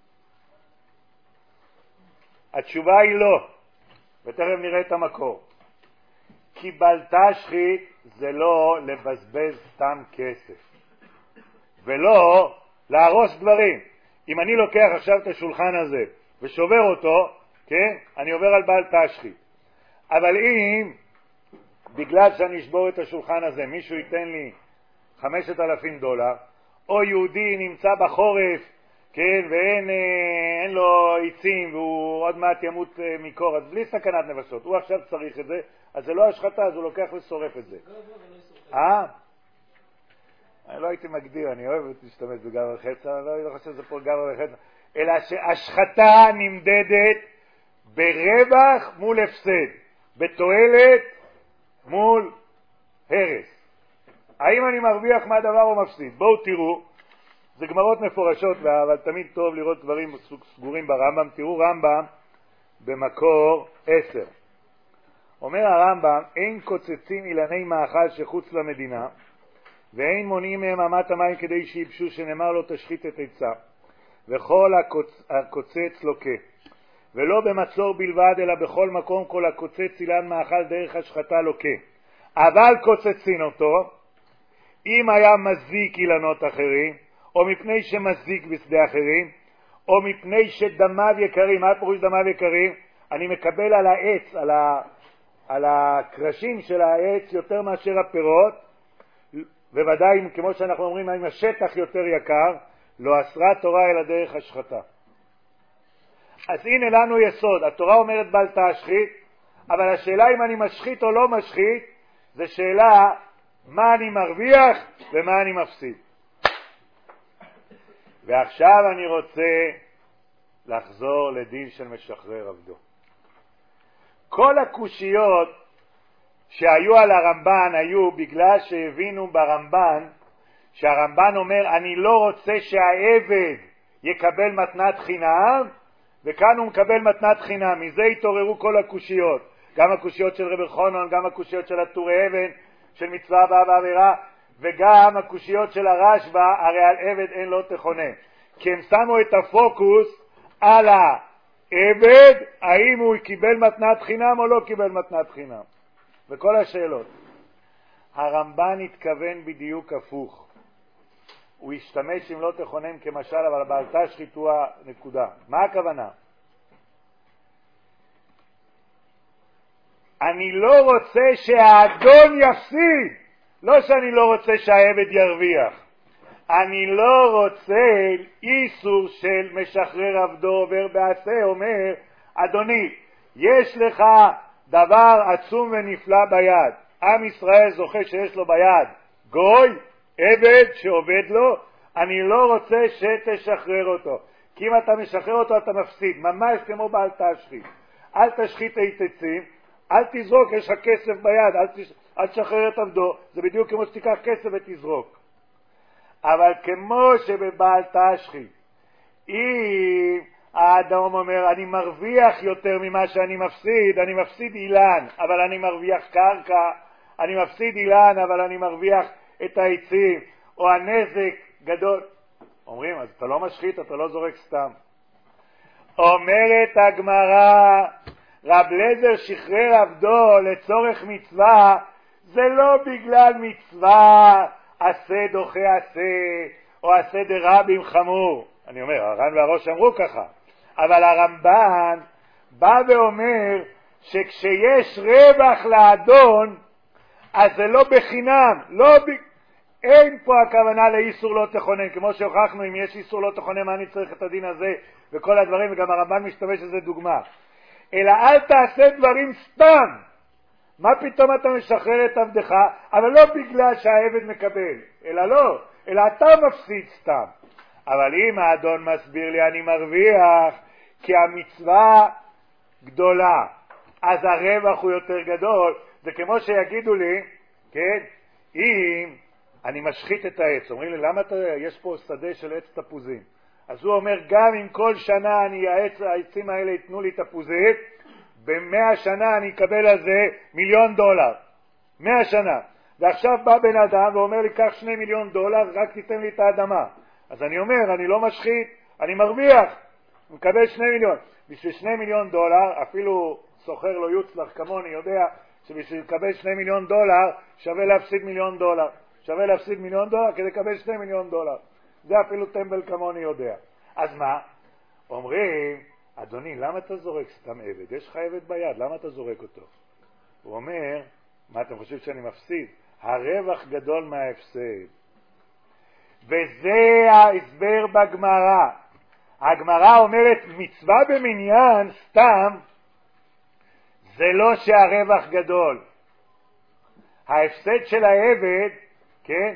התשובה היא לא, ותכף נראה את המקור. כי בל תשחית זה לא לבזבז סתם כסף, ולא להרוס דברים. אם אני לוקח עכשיו את השולחן הזה ושובר אותו, כן? אני עובר על בעל תשחית. אבל אם בגלל שאני אשבור את השולחן הזה מישהו ייתן לי חמשת אלפים דולר, או יהודי נמצא בחורף, כן, ואין אין לו עצים והוא עוד מעט ימות מקור, אז בלי סכנת נפשות, הוא עכשיו צריך את זה, אז זה לא השחתה, אז הוא לוקח ושורף את זה. אה? אני לא הייתי מגדיר, אני אוהב להשתמש בגבר וחצה, אני לא חושב שזה פה גבר וחצה, אלא שהשחתה נמדדת ברווח מול הפסד, בתועלת מול הרס. האם אני מרוויח מהדבר או מפסיד? בואו תראו, זה גמרות מפורשות, אבל תמיד טוב לראות דברים סגורים ברמב"ם. תראו רמב"ם במקור עשר. אומר הרמב"ם, אין קוצצים אילני מאכל שחוץ למדינה, ואין מונעים מהם אמת המים כדי שיבשו, שנאמר לו תשחית את עצה, וכל הקוצ... הקוצץ לוקה. ולא במצור בלבד, אלא בכל מקום כל הקוצץ אילן מאכל דרך השחתה לוקה. אבל קוצצין אותו, אם היה מזיק אילנות אחרים, או מפני שמזיק בשדה אחרים, או מפני שדמיו יקרים. מה פירוש דמיו יקרים? אני מקבל על העץ, על, ה... על הקרשים של העץ יותר מאשר הפירות, וודאי כמו שאנחנו אומרים, אם השטח יותר יקר, לא אסרה תורה אלא דרך השחתה. אז הנה לנו יסוד, התורה אומרת בל תשחית, אבל השאלה אם אני משחית או לא משחית, זה שאלה מה אני מרוויח ומה אני מפסיד. ועכשיו אני רוצה לחזור לדין של משחרר עבדו. כל הקושיות שהיו על הרמב"ן היו בגלל שהבינו ברמב"ן, שהרמב"ן אומר אני לא רוצה שהעבד יקבל מתנת חינם, וכאן הוא מקבל מתנת חינם. מזה התעוררו כל הקושיות, גם הקושיות של רבי חנון, גם הקושיות של הטורי אבן, של מצווה הבאה בעבירה, וגם הקושיות של הרשב"א, הרי על עבד אין לא תכונה. כי הם שמו את הפוקוס על העבד, האם הוא קיבל מתנת חינם או לא קיבל מתנת חינם. וכל השאלות. הרמב"ן התכוון בדיוק הפוך. הוא השתמש אם לא תכונן כמשל, אבל בעל תשחית הוא הנקודה. מה הכוונה? אני לא רוצה שהאדון יפסיד, לא שאני לא רוצה שהעבד ירוויח. אני לא רוצה איסור של משחרר עבדו עובר בעשה. אומר, אדוני, יש לך דבר עצום ונפלא ביד. עם ישראל זוכה שיש לו ביד גוי, עבד שעובד לו, אני לא רוצה שתשחרר אותו. כי אם אתה משחרר אותו אתה מפסיד, ממש כמו בעל תשחית. אל תשחית עצים, אל תזרוק, יש לך כסף ביד, אל, תש... אל תשחרר את עבדו. זה בדיוק כמו שתיקח כסף ותזרוק. אבל כמו שבבעל תשחית, אם האדם אומר אני מרוויח יותר ממה שאני מפסיד, אני מפסיד אילן אבל אני מרוויח קרקע, אני מפסיד אילן אבל אני מרוויח את העצים, או הנזק גדול, אומרים אז אתה לא משחית, אתה לא זורק סתם. אומרת הגמרא, רב לזר שחרר עבדו לצורך מצווה, זה לא בגלל מצווה עשה דוחה עשה, או עשה דרבים חמור. אני אומר, הר"ן והראש אמרו ככה, אבל הרמב"ן בא ואומר שכשיש רווח לאדון, אז זה לא בחינם, לא ב... אין פה הכוונה לאיסור לא תכונן, כמו שהוכחנו, אם יש איסור לא תכונן, מה אני צריך את הדין הזה וכל הדברים, וגם הרמב"ן משתמש לזה דוגמה. אלא אל תעשה דברים סתם. מה פתאום אתה משחרר את עבדך, אבל לא בגלל שהעבד מקבל, אלא לא, אלא אתה מפסיד סתם. אבל אם האדון מסביר לי אני מרוויח, כי המצווה גדולה, אז הרווח הוא יותר גדול. זה כמו שיגידו לי, כן, אם אני משחית את העץ, אומרים לי למה אתה, יש פה שדה של עץ תפוזים, אז הוא אומר גם אם כל שנה אני, העץ, העצים האלה ייתנו לי תפוזים, במאה שנה אני אקבל על זה מיליון דולר, מאה שנה. ועכשיו בא בן אדם ואומר לי קח שני מיליון דולר, רק תיתן לי את האדמה. אז אני אומר אני לא משחית, אני מרוויח, אני מקבל שני מיליון. בשביל שני מיליון דולר, אפילו סוחר לא יוצלח כמוני יודע שבשביל לקבל שני מיליון דולר שווה להפסיד מיליון דולר, שווה להפסיד מיליון דולר כדי לקבל שני מיליון דולר. זה אפילו טמבל כמוני יודע. אז מה? אומרים, אדוני, למה אתה זורק סתם עבד? יש לך עבד ביד, למה אתה זורק אותו? הוא אומר, מה אתם חושבים שאני מפסיד? הרווח גדול מההפסד. וזה ההסבר בגמרא. הגמרא אומרת, מצווה במניין סתם, זה לא שהרווח גדול. ההפסד של העבד, כן?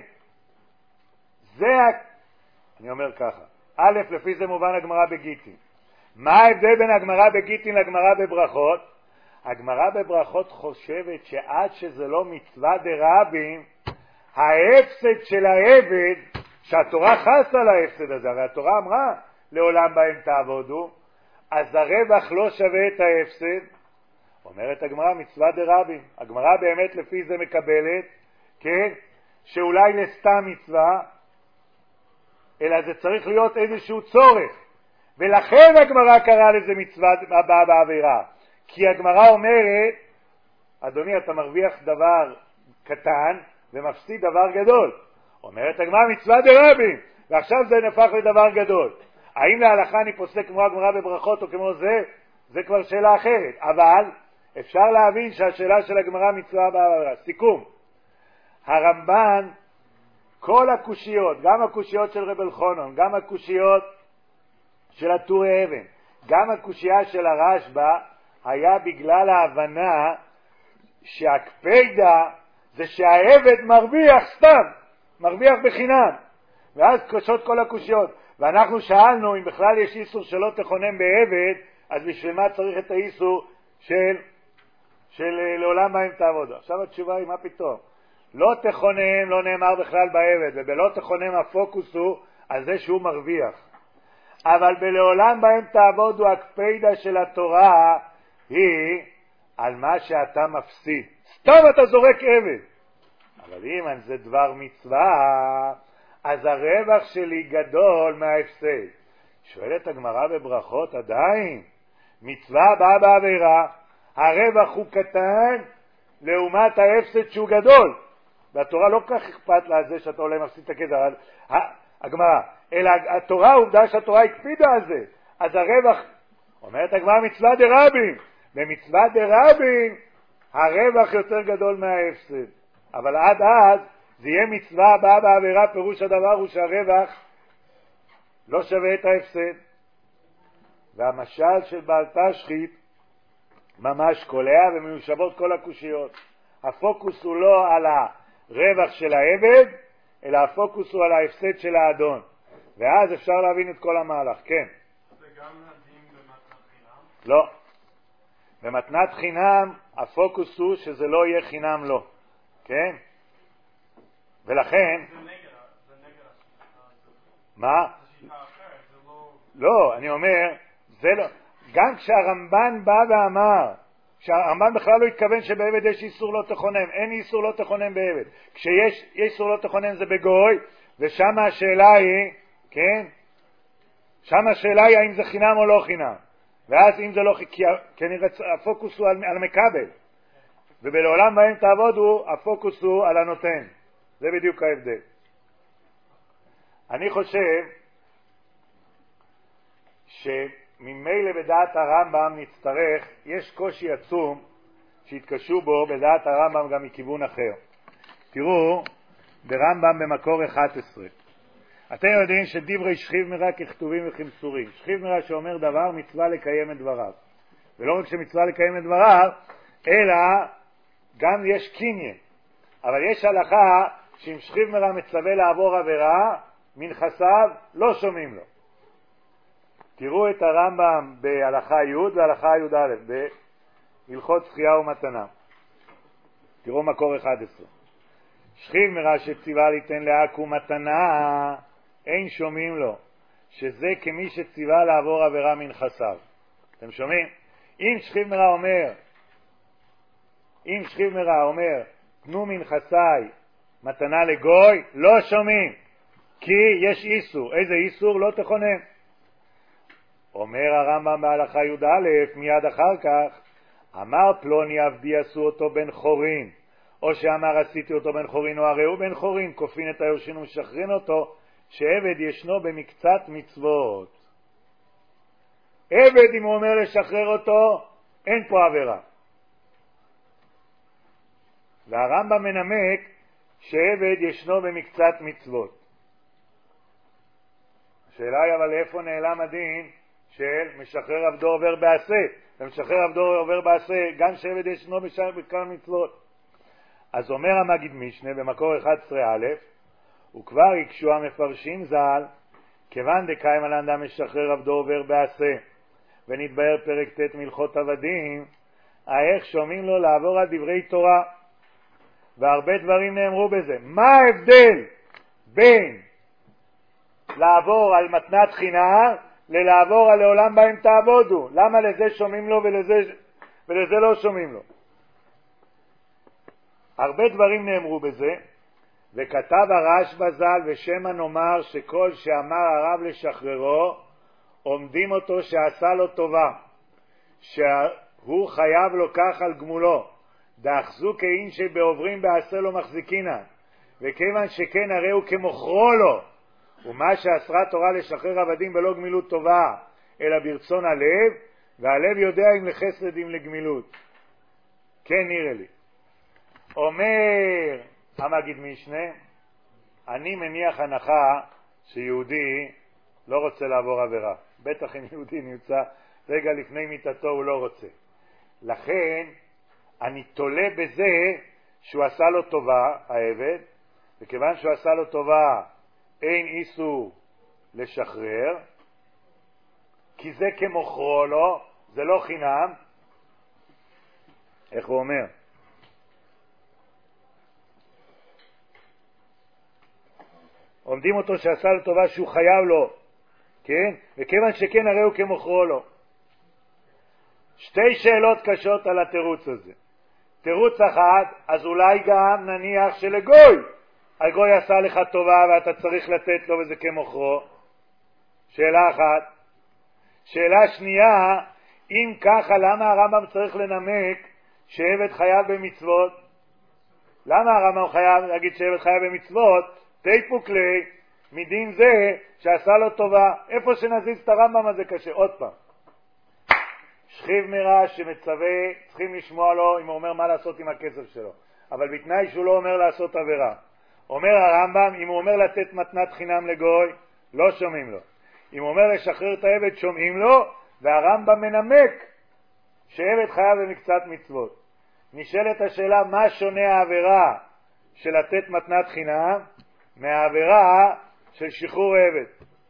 זה, אני אומר ככה, א', לפי זה מובן הגמרא בגיטין. מה ההבדל בין הגמרא בגיטין לגמרא בברכות? הגמרא בברכות חושבת שעד שזה לא מצווה דרבים, ההפסד של העבד, שהתורה חסה על ההפסד הזה, הרי התורה אמרה, לעולם בהם תעבודו, אז הרווח לא שווה את ההפסד. אומרת הגמרא, מצווה דרבים. הגמרא באמת לפי זה מקבלת, כן, שאולי לסתם מצווה, אלא זה צריך להיות איזשהו צורך. ולכן הגמרא קרא לזה מצווה הבאה בעבירה. כי הגמרא אומרת, אדוני, אתה מרוויח דבר קטן ומפסיד דבר גדול. אומרת הגמרא, מצווה דרבים, ועכשיו זה נפך לדבר גדול. האם להלכה אני פוסק כמו הגמרא בברכות או כמו זה? זה כבר שאלה אחרת. אבל אפשר להבין שהשאלה של הגמרא מצווה בעבירה. סיכום, הרמב"ן, כל הקושיות, גם הקושיות של רב אלחנון, גם הקושיות של הטורי אבן, גם הקושייה של הרשב"א, היה בגלל ההבנה שהקפידה זה שהעבד מרוויח סתם, מרוויח בחינם. ואז קושות כל הקושיות. ואנחנו שאלנו אם בכלל יש איסור שלא תכונן בעבד, אז בשביל מה צריך את האיסור של, של לעולם בהם תעבוד. עכשיו התשובה היא, מה פתאום? לא תכונן, לא נאמר בכלל בעבד, ובלא תכונן הפוקוס הוא על זה שהוא מרוויח. אבל בלעולם בהם תעבודו, הקפידה של התורה היא על מה שאתה מפסיד. סתם אתה זורק עבד. אבל אם זה דבר מצווה, אז הרווח שלי גדול מההפסד. שואלת הגמרא בברכות, עדיין מצווה באה בעבירה, הרווח הוא קטן לעומת ההפסד שהוא גדול. והתורה לא כך אכפת לה זה שאתה אולי מפסיד את הכסף, הגמרא, אלא התורה, העובדה שהתורה הקפידה על זה, אז הרווח, אומרת הגמרא, מצווה דרבים, במצווה דרבים הרווח יותר גדול מההפסד. אבל עד אז זה יהיה מצווה הבאה בעבירה, פירוש הדבר הוא שהרווח לא שווה את ההפסד. והמשל של בעל תשחית ממש קולע ומיושבות כל הקושיות. הפוקוס הוא לא על הרווח של העבד, אלא הפוקוס הוא על ההפסד של האדון. ואז אפשר להבין את כל המהלך. כן. זה גם הדין במתנת חינם? לא. במתנת חינם הפוקוס הוא שזה לא יהיה חינם לו. כן? ולכן... זה נגד, זה נגד השיטה. מה? זה שיטה אחרת, זה לא... לא, אני אומר, זה לא... גם כשהרמב"ן בא ואמר, כשהרמב"ן בכלל לא התכוון שבעבד יש איסור לא תכונן, אין איסור לא תכונן בעבד. כשיש איסור לא תכונן זה בגוי, ושם השאלה היא, כן? שם השאלה היא האם זה חינם או לא חינם. ואז אם זה לא חינם, כי הפוקוס הוא על, על מקבל. ובלעולם בהם תעבודו, הפוקוס הוא על הנותן. זה בדיוק ההבדל. אני חושב שממילא בדעת הרמב"ם נצטרך, יש קושי עצום שהתקשו בו בדעת הרמב"ם גם מכיוון אחר. תראו, ברמב"ם במקור אחת עשרה. אתם יודעים שדברי שכיב מרע ככתובים וכמסורים. שכיב מרע שאומר דבר, מצווה לקיים את דבריו. ולא רק שמצווה לקיים את דבריו, אלא גם יש קניין. אבל יש הלכה שאם שכיב מרע מצווה לעבור עבירה, מנכסיו לא שומעים לו. תראו את הרמב"ם בהלכה י' והלכה י' א' בהלכות זכייה ומתנה. תראו מקור אחת עשרה. שכיב מרע שציווה ליתן לעכו מתנה, אין שומעים לו, שזה כמי שציווה לעבור עבירה מנכסיו. אתם שומעים? אם שכיב מרע אומר, אם שכיב מרע אומר, תנו מנכסיי מתנה לגוי, לא שומעים, כי יש איסור. איזה איסור? לא תכונן. אומר הרמב"ם בהלכה י' א' מיד אחר כך, אמר פלוני עבדי עשו אותו בן חורין, או שאמר עשיתי אותו בן חורין, או הרי הוא בן חורין, כופין את היורשים ומשחרין אותו, שעבד ישנו במקצת מצוות. עבד, אם הוא אומר לשחרר אותו, אין פה עבירה. והרמב"ם מנמק שעבד ישנו במקצת מצוות. השאלה היא, אבל איפה נעלם הדין של משחרר עבדו עובר בעשה? ומשחרר עבדו עובר בעשה גם שעבד ישנו בכמה מצוות. אז אומר המגיד משנה במקור אחת עשרה א', וכבר יקשו המפרשים ז"ל, כיוון דקיים על אדם משחרר עבדו עובר בעשה, ונתבהר פרק ט' מלכות עבדים, איך שומעים לו לעבור על דברי תורה. והרבה דברים נאמרו בזה. מה ההבדל בין לעבור על מתנת חינם ללעבור על לעולם בהם תעבודו? למה לזה שומעים לו ולזה, ולזה לא שומעים לו? הרבה דברים נאמרו בזה, וכתב הרשב"א ז"ל, ושמא נאמר שכל שאמר הרב לשחררו עומדים אותו שעשה לו טובה, שהוא חייב לו כך על גמולו, דאחזו כאין שבעוברים בעשה לו מחזיקינה, וכיוון שכן הרי הוא כמוכרו לו, ומה שאסרה תורה לשחרר עבדים בלא גמילות טובה אלא ברצון הלב, והלב יודע אם לחסד אם לגמילות. כן נראה לי. אומר המגיד משנה, אני מניח הנחה שיהודי לא רוצה לעבור עבירה. בטח אם יהודי נמצא רגע לפני מיתתו הוא לא רוצה. לכן אני תולה בזה שהוא עשה לו טובה, העבד, וכיוון שהוא עשה לו טובה אין איסור לשחרר, כי זה כמוכרו לו, זה לא חינם. איך הוא אומר? עומדים אותו שעשה לו טובה שהוא חייב לו, כן? וכיוון שכן הרי הוא כמוכרו לו. שתי שאלות קשות על התירוץ הזה. תירוץ אחד, אז אולי גם נניח שלגוי, הגוי עשה לך טובה ואתה צריך לתת לו וזה כמוכרו. שאלה אחת. שאלה שנייה, אם ככה, למה הרמב"ם צריך לנמק שעבד חייב במצוות? למה הרמב"ם חייב להגיד שעבד חייב במצוות? תיפוק לי מדין זה שעשה לו טובה. איפה שנזיז את הרמב"ם הזה קשה. עוד פעם, שכיב מרע שמצווה, צריכים לשמוע לו אם הוא אומר מה לעשות עם הכסף שלו, אבל בתנאי שהוא לא אומר לעשות עבירה. אומר הרמב"ם, אם הוא אומר לתת מתנת חינם לגוי, לא שומעים לו. אם הוא אומר לשחרר את העבד, שומעים לו, והרמב"ם מנמק שעבד חייב במקצת מצוות. נשאלת השאלה, מה שונה העבירה של לתת מתנת חינם מהעבירה של שחרור עבד?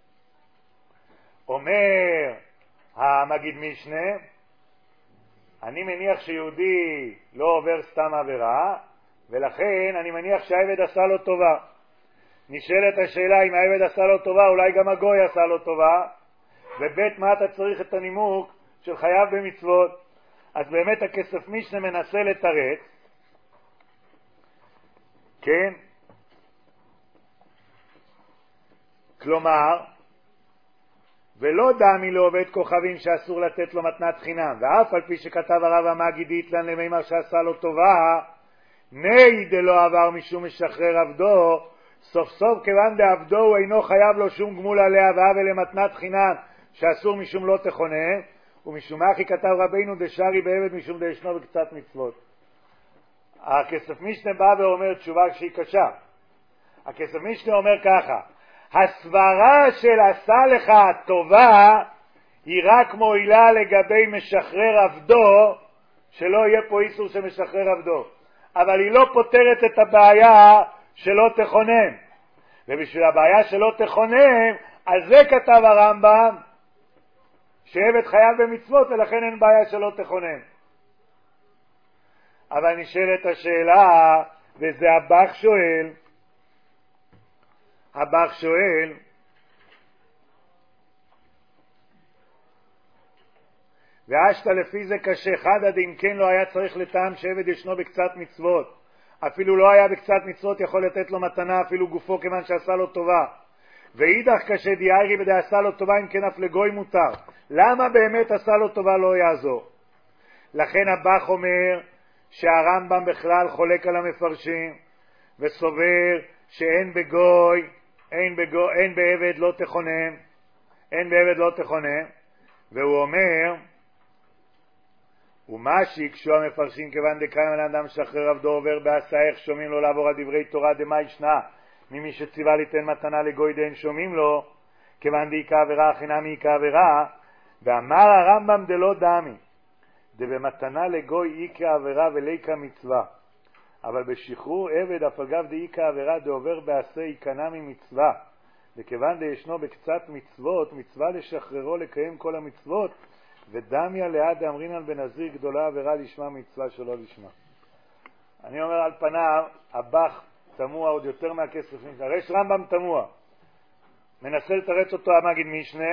אומר המגיד משנה, אני מניח שיהודי לא עובר סתם עבירה, ולכן אני מניח שהעבד עשה לו טובה. נשאלת השאלה, אם העבד עשה לו טובה, אולי גם הגוי עשה לו טובה, ובית מה אתה צריך את הנימוק של חייב במצוות? אז באמת הכסף משנה מנסה לתרץ, כן? כלומר, ולא דמי לעובד כוכבים שאסור לתת לו מתנת חינם, ואף על פי שכתב הרב המגיד איתלן למימר שעשה לו טובה, נאי דלא עבר משום משחרר עבדו, סוף סוף כיוון דעבדו הוא אינו חייב לו שום גמול עליה ולמתנת חינם שאסור משום לא תכונן, ומשום אחי כתב רבינו דשרי בעבד משום דשנו בקצת מצוות. הכסף משנה בא ואומר תשובה שהיא קשה. הכסף משנה אומר ככה, הסברה של עשה לך טובה היא רק מועילה לגבי משחרר עבדו, שלא יהיה פה איסור שמשחרר עבדו, אבל היא לא פותרת את הבעיה שלא תכונן. ובשביל הבעיה שלא תכונן, על זה כתב הרמב"ם שעבד חייב במצוות, ולכן אין בעיה שלא תכונן. אבל נשאלת השאלה, וזה הבח שואל, הבח שואל, ואשת לפי זה קשה, חד עד אם כן לא היה צריך לטעם שעבד ישנו בקצת מצוות, אפילו לא היה בקצת מצוות יכול לתת לו מתנה אפילו גופו כיוון שעשה לו טובה. ואידך קשה דיירי בדי עשה לו טובה אם כן אף לגוי מותר. למה באמת עשה לו טובה לא יעזור? לכן הבח אומר שהרמב"ם בכלל חולק על המפרשים וסובר שאין בגוי אין, בגו, אין בעבד לא תכונם, אין בעבד לא תכונם, והוא אומר, ומשיק שהוא המפרשים כיוון דקיים על האדם שחרר עבדו עובר בעשה איך שומעים לו לעבור על דברי תורה דמה ישנה, ממי שציווה ליתן מתנה לגוי דין שומעים לו, כיוון דאיקה עבירה חינם איקה עבירה, ואמר הרמב"ם דלא דמי, דבמתנה לגוי איקה עבירה וליקה מצווה, אבל בשחרור עבד אף אגב דאיקה עבירה דעובר בעשה איקנה ממצווה, וכיוון דישנו בקצת מצוות, מצווה לשחררו לקיים כל המצוות, ודמיה ליד אמרינן בנזיר גדולה עבירה לשמה מצווה שלא לשמה. אני אומר על פניו, הבח תמוה עוד יותר מהכסף משנה. הרי יש רמב"ם תמוה. מנסה לתרץ אותו המגיד משנה,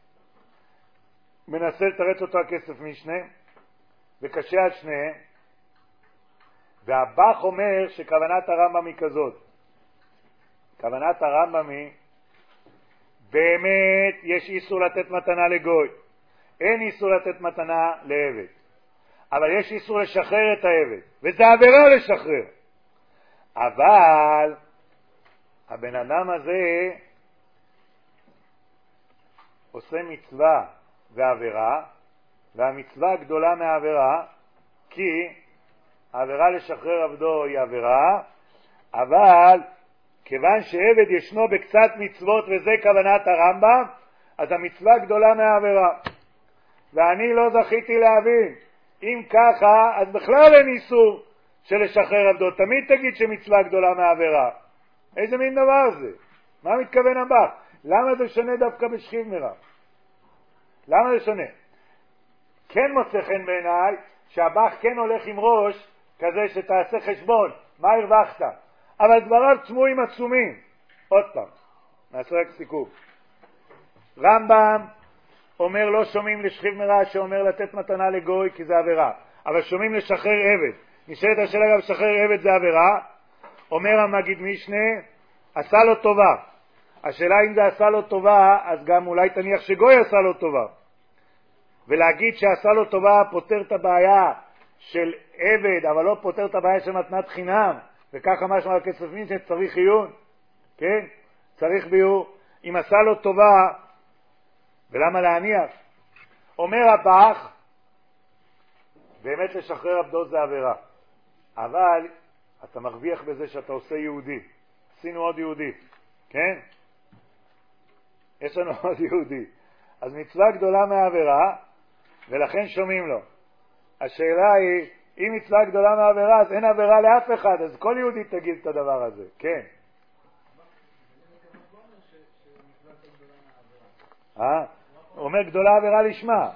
מנסה לתרץ אותו הכסף משנה, וקשה על שניהם, והבח אומר שכוונת הרמב"ם היא כזאת. כוונת הרמב"ם היא, באמת יש איסור לתת מתנה לגוי. אין איסור לתת מתנה לעבד. אבל יש איסור לשחרר את העבד. וזה עבירה לשחרר. אבל הבן אדם הזה עושה מצווה ועבירה, והמצווה גדולה מהעבירה, כי העבירה לשחרר עבדו היא עבירה, אבל כיוון שעבד ישנו בקצת מצוות וזה כוונת הרמב"ם, אז המצווה גדולה מהעבירה. ואני לא זכיתי להבין, אם ככה, אז בכלל אין איסור של לשחרר עבדו. תמיד תגיד שמצווה גדולה מהעבירה. איזה מין דבר זה? מה מתכוון הבא? למה זה שונה דווקא בשכיב מרע? למה זה שונה? כן מוצא חן בעיניי שהבח כן הולך עם ראש כזה שתעשה חשבון, מה הרווחת? אבל דבריו צמויים עצומים. עוד פעם, נעשה רק סיכום. רמב"ם אומר לא שומעים לשכיב מרע שאומר לתת מתנה לגוי כי זה עבירה, אבל שומעים לשחרר עבד. נשאלת השאלה גם לשחרר עבד זה עבירה. אומר המגיד משנה, עשה לו טובה. השאלה אם זה עשה לו טובה, אז גם אולי תניח שגוי עשה לו טובה. ולהגיד שעשה לו טובה פותר את הבעיה של עבד, אבל לא פותר את הבעיה של מתנת חינם, וככה משהו על הכסף משנה צריך עיון, כן? צריך ביור. אם עשה לו טובה, ולמה להניח? אומר הבח, באמת לשחרר עבדו זה עבירה. אבל אתה מרוויח בזה שאתה עושה יהודי. עשינו עוד יהודי, כן? יש לנו עוד יהודי. אז מצווה גדולה מהעבירה, ולכן שומעים לו. השאלה היא, אם מצווה גדולה מהעבירה, אז אין עבירה לאף אחד, אז כל יהודי תגיד את הדבר הזה. כן. אה? הוא אומר גדולה עבירה לשמה.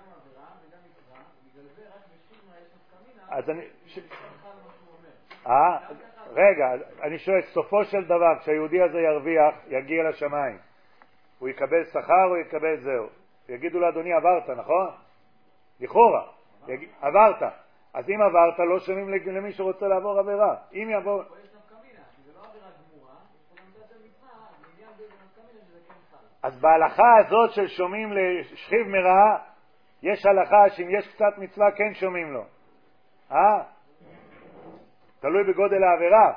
אז אני... אה? רגע, אני שואל, סופו של דבר, כשהיהודי הזה ירוויח, יגיע לשמיים. הוא יקבל שכר, הוא יקבל זהו. יגידו לו, אדוני, עברת, נכון? לכאורה. יג... עברת. אז אם עברת, לא שומעים למי שרוצה לעבור עבירה. אם יעבור... אז בהלכה הזאת של שומעים לשכיב מרע, יש הלכה שאם יש קצת מצווה, כן שומעים לו. אה? תלוי בגודל העבירה.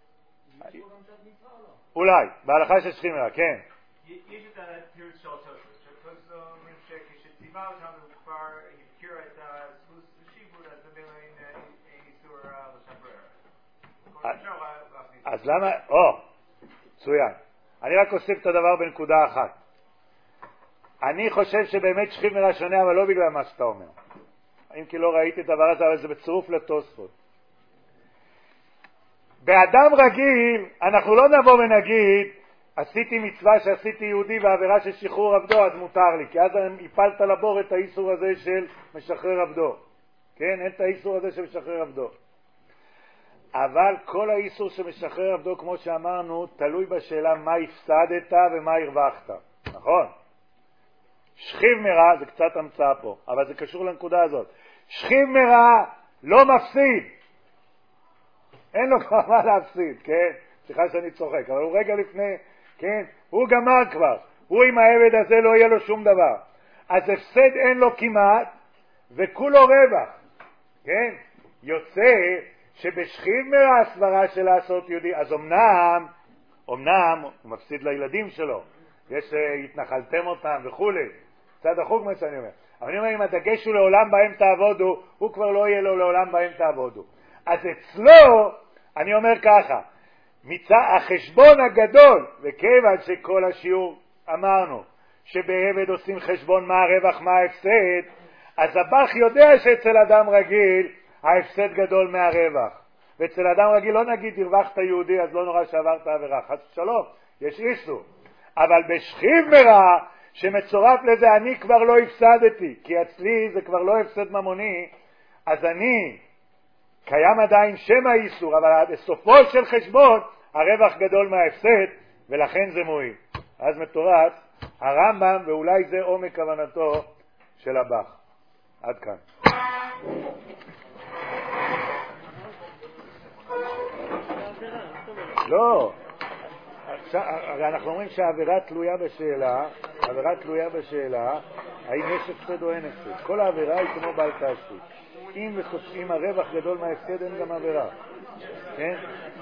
אולי, בהלכה של שכיב מרע, כן. יש את התירוץ של התוספות, שהתוספות אומרים שכשציווה אותנו כבר הכירה את הזכות לשיבוד, אז זה אין איסור לשחרר. אז למה, או, מצוין. אני רק אוסיף את הדבר בנקודה אחת. אני חושב שבאמת שכיב מרע שונה, אבל לא בגלל מה שאתה אומר. אם כי לא ראיתי את הדבר הזה, אבל זה בצירוף לתוספות. באדם רגיל, אנחנו לא נבוא ונגיד, עשיתי מצווה שעשיתי יהודי והעבירה של שחרור עבדו, אז מותר לי, כי אז הפלת לבור את האיסור הזה של משחרר עבדו. כן, אין את האיסור הזה של משחרר עבדו. אבל כל האיסור שמשחרר עבדו, כמו שאמרנו, תלוי בשאלה מה הפסדת ומה הרווחת. נכון? שכיב מרע, זה קצת המצאה פה, אבל זה קשור לנקודה הזאת. שכיב מרע לא מפסיד. אין לו כבר מה להפסיד, כן? סליחה שאני צוחק, אבל הוא רגע לפני, כן? הוא גמר כבר. הוא עם העבד הזה לא יהיה לו שום דבר. אז הפסד אין לו כמעט, וכולו רווח. כן? יוצא שבשכיב מרע הסברה של לעשות יהודי, אז אמנם אמנם הוא מפסיד לילדים שלו, יש התנחלתם אותם וכולי, צד החוג מה שאני אומר. אבל אני אומר, אם הדגש הוא לעולם בהם תעבודו, הוא כבר לא יהיה לו לעולם בהם תעבודו. אז אצלו, אני אומר ככה, מצא החשבון הגדול, וכיוון שכל השיעור אמרנו, שבעבד עושים חשבון מה הרווח, מה ההפסד, אז הבח יודע שאצל אדם רגיל, ההפסד גדול מהרווח. ואצל אדם רגיל לא נגיד, הרווחת יהודי, אז לא נורא שעברת עבירה. חס ושלום, יש איסור. אבל בשכיב מרע, שמצורף לזה, אני כבר לא הפסדתי, כי אצלי זה כבר לא הפסד ממוני, אז אני, קיים עדיין שם האיסור, אבל בסופו של חשבון, הרווח גדול מההפסד, ולכן זה מועיל. אז מתורץ, הרמב"ם, ואולי זה עומק כוונתו של הבח. עד כאן. לא, הרי אנחנו אומרים שהעבירה תלויה בשאלה, העבירה תלויה בשאלה, האם יש הפסד או אין הפסד. כל העבירה היא כמו בעל תשחית. אם וסופים הרווח גדול מההפסד, אין גם עבירה. כן?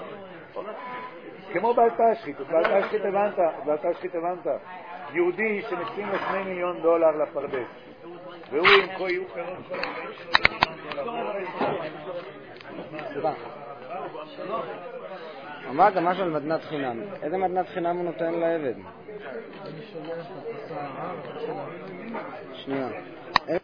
כמו בעל תשחית, בעל תשחית הבנת, בעל תשחית הבנת. יהודי שמשים לו שני מיליון דולר לפרדס, והוא עם כה יהיו פירות כל החיים שלו מיליון דולר. אמרת משהו על מתנת חינם. איזה מתנת חינם הוא נותן לעבד? שנייה.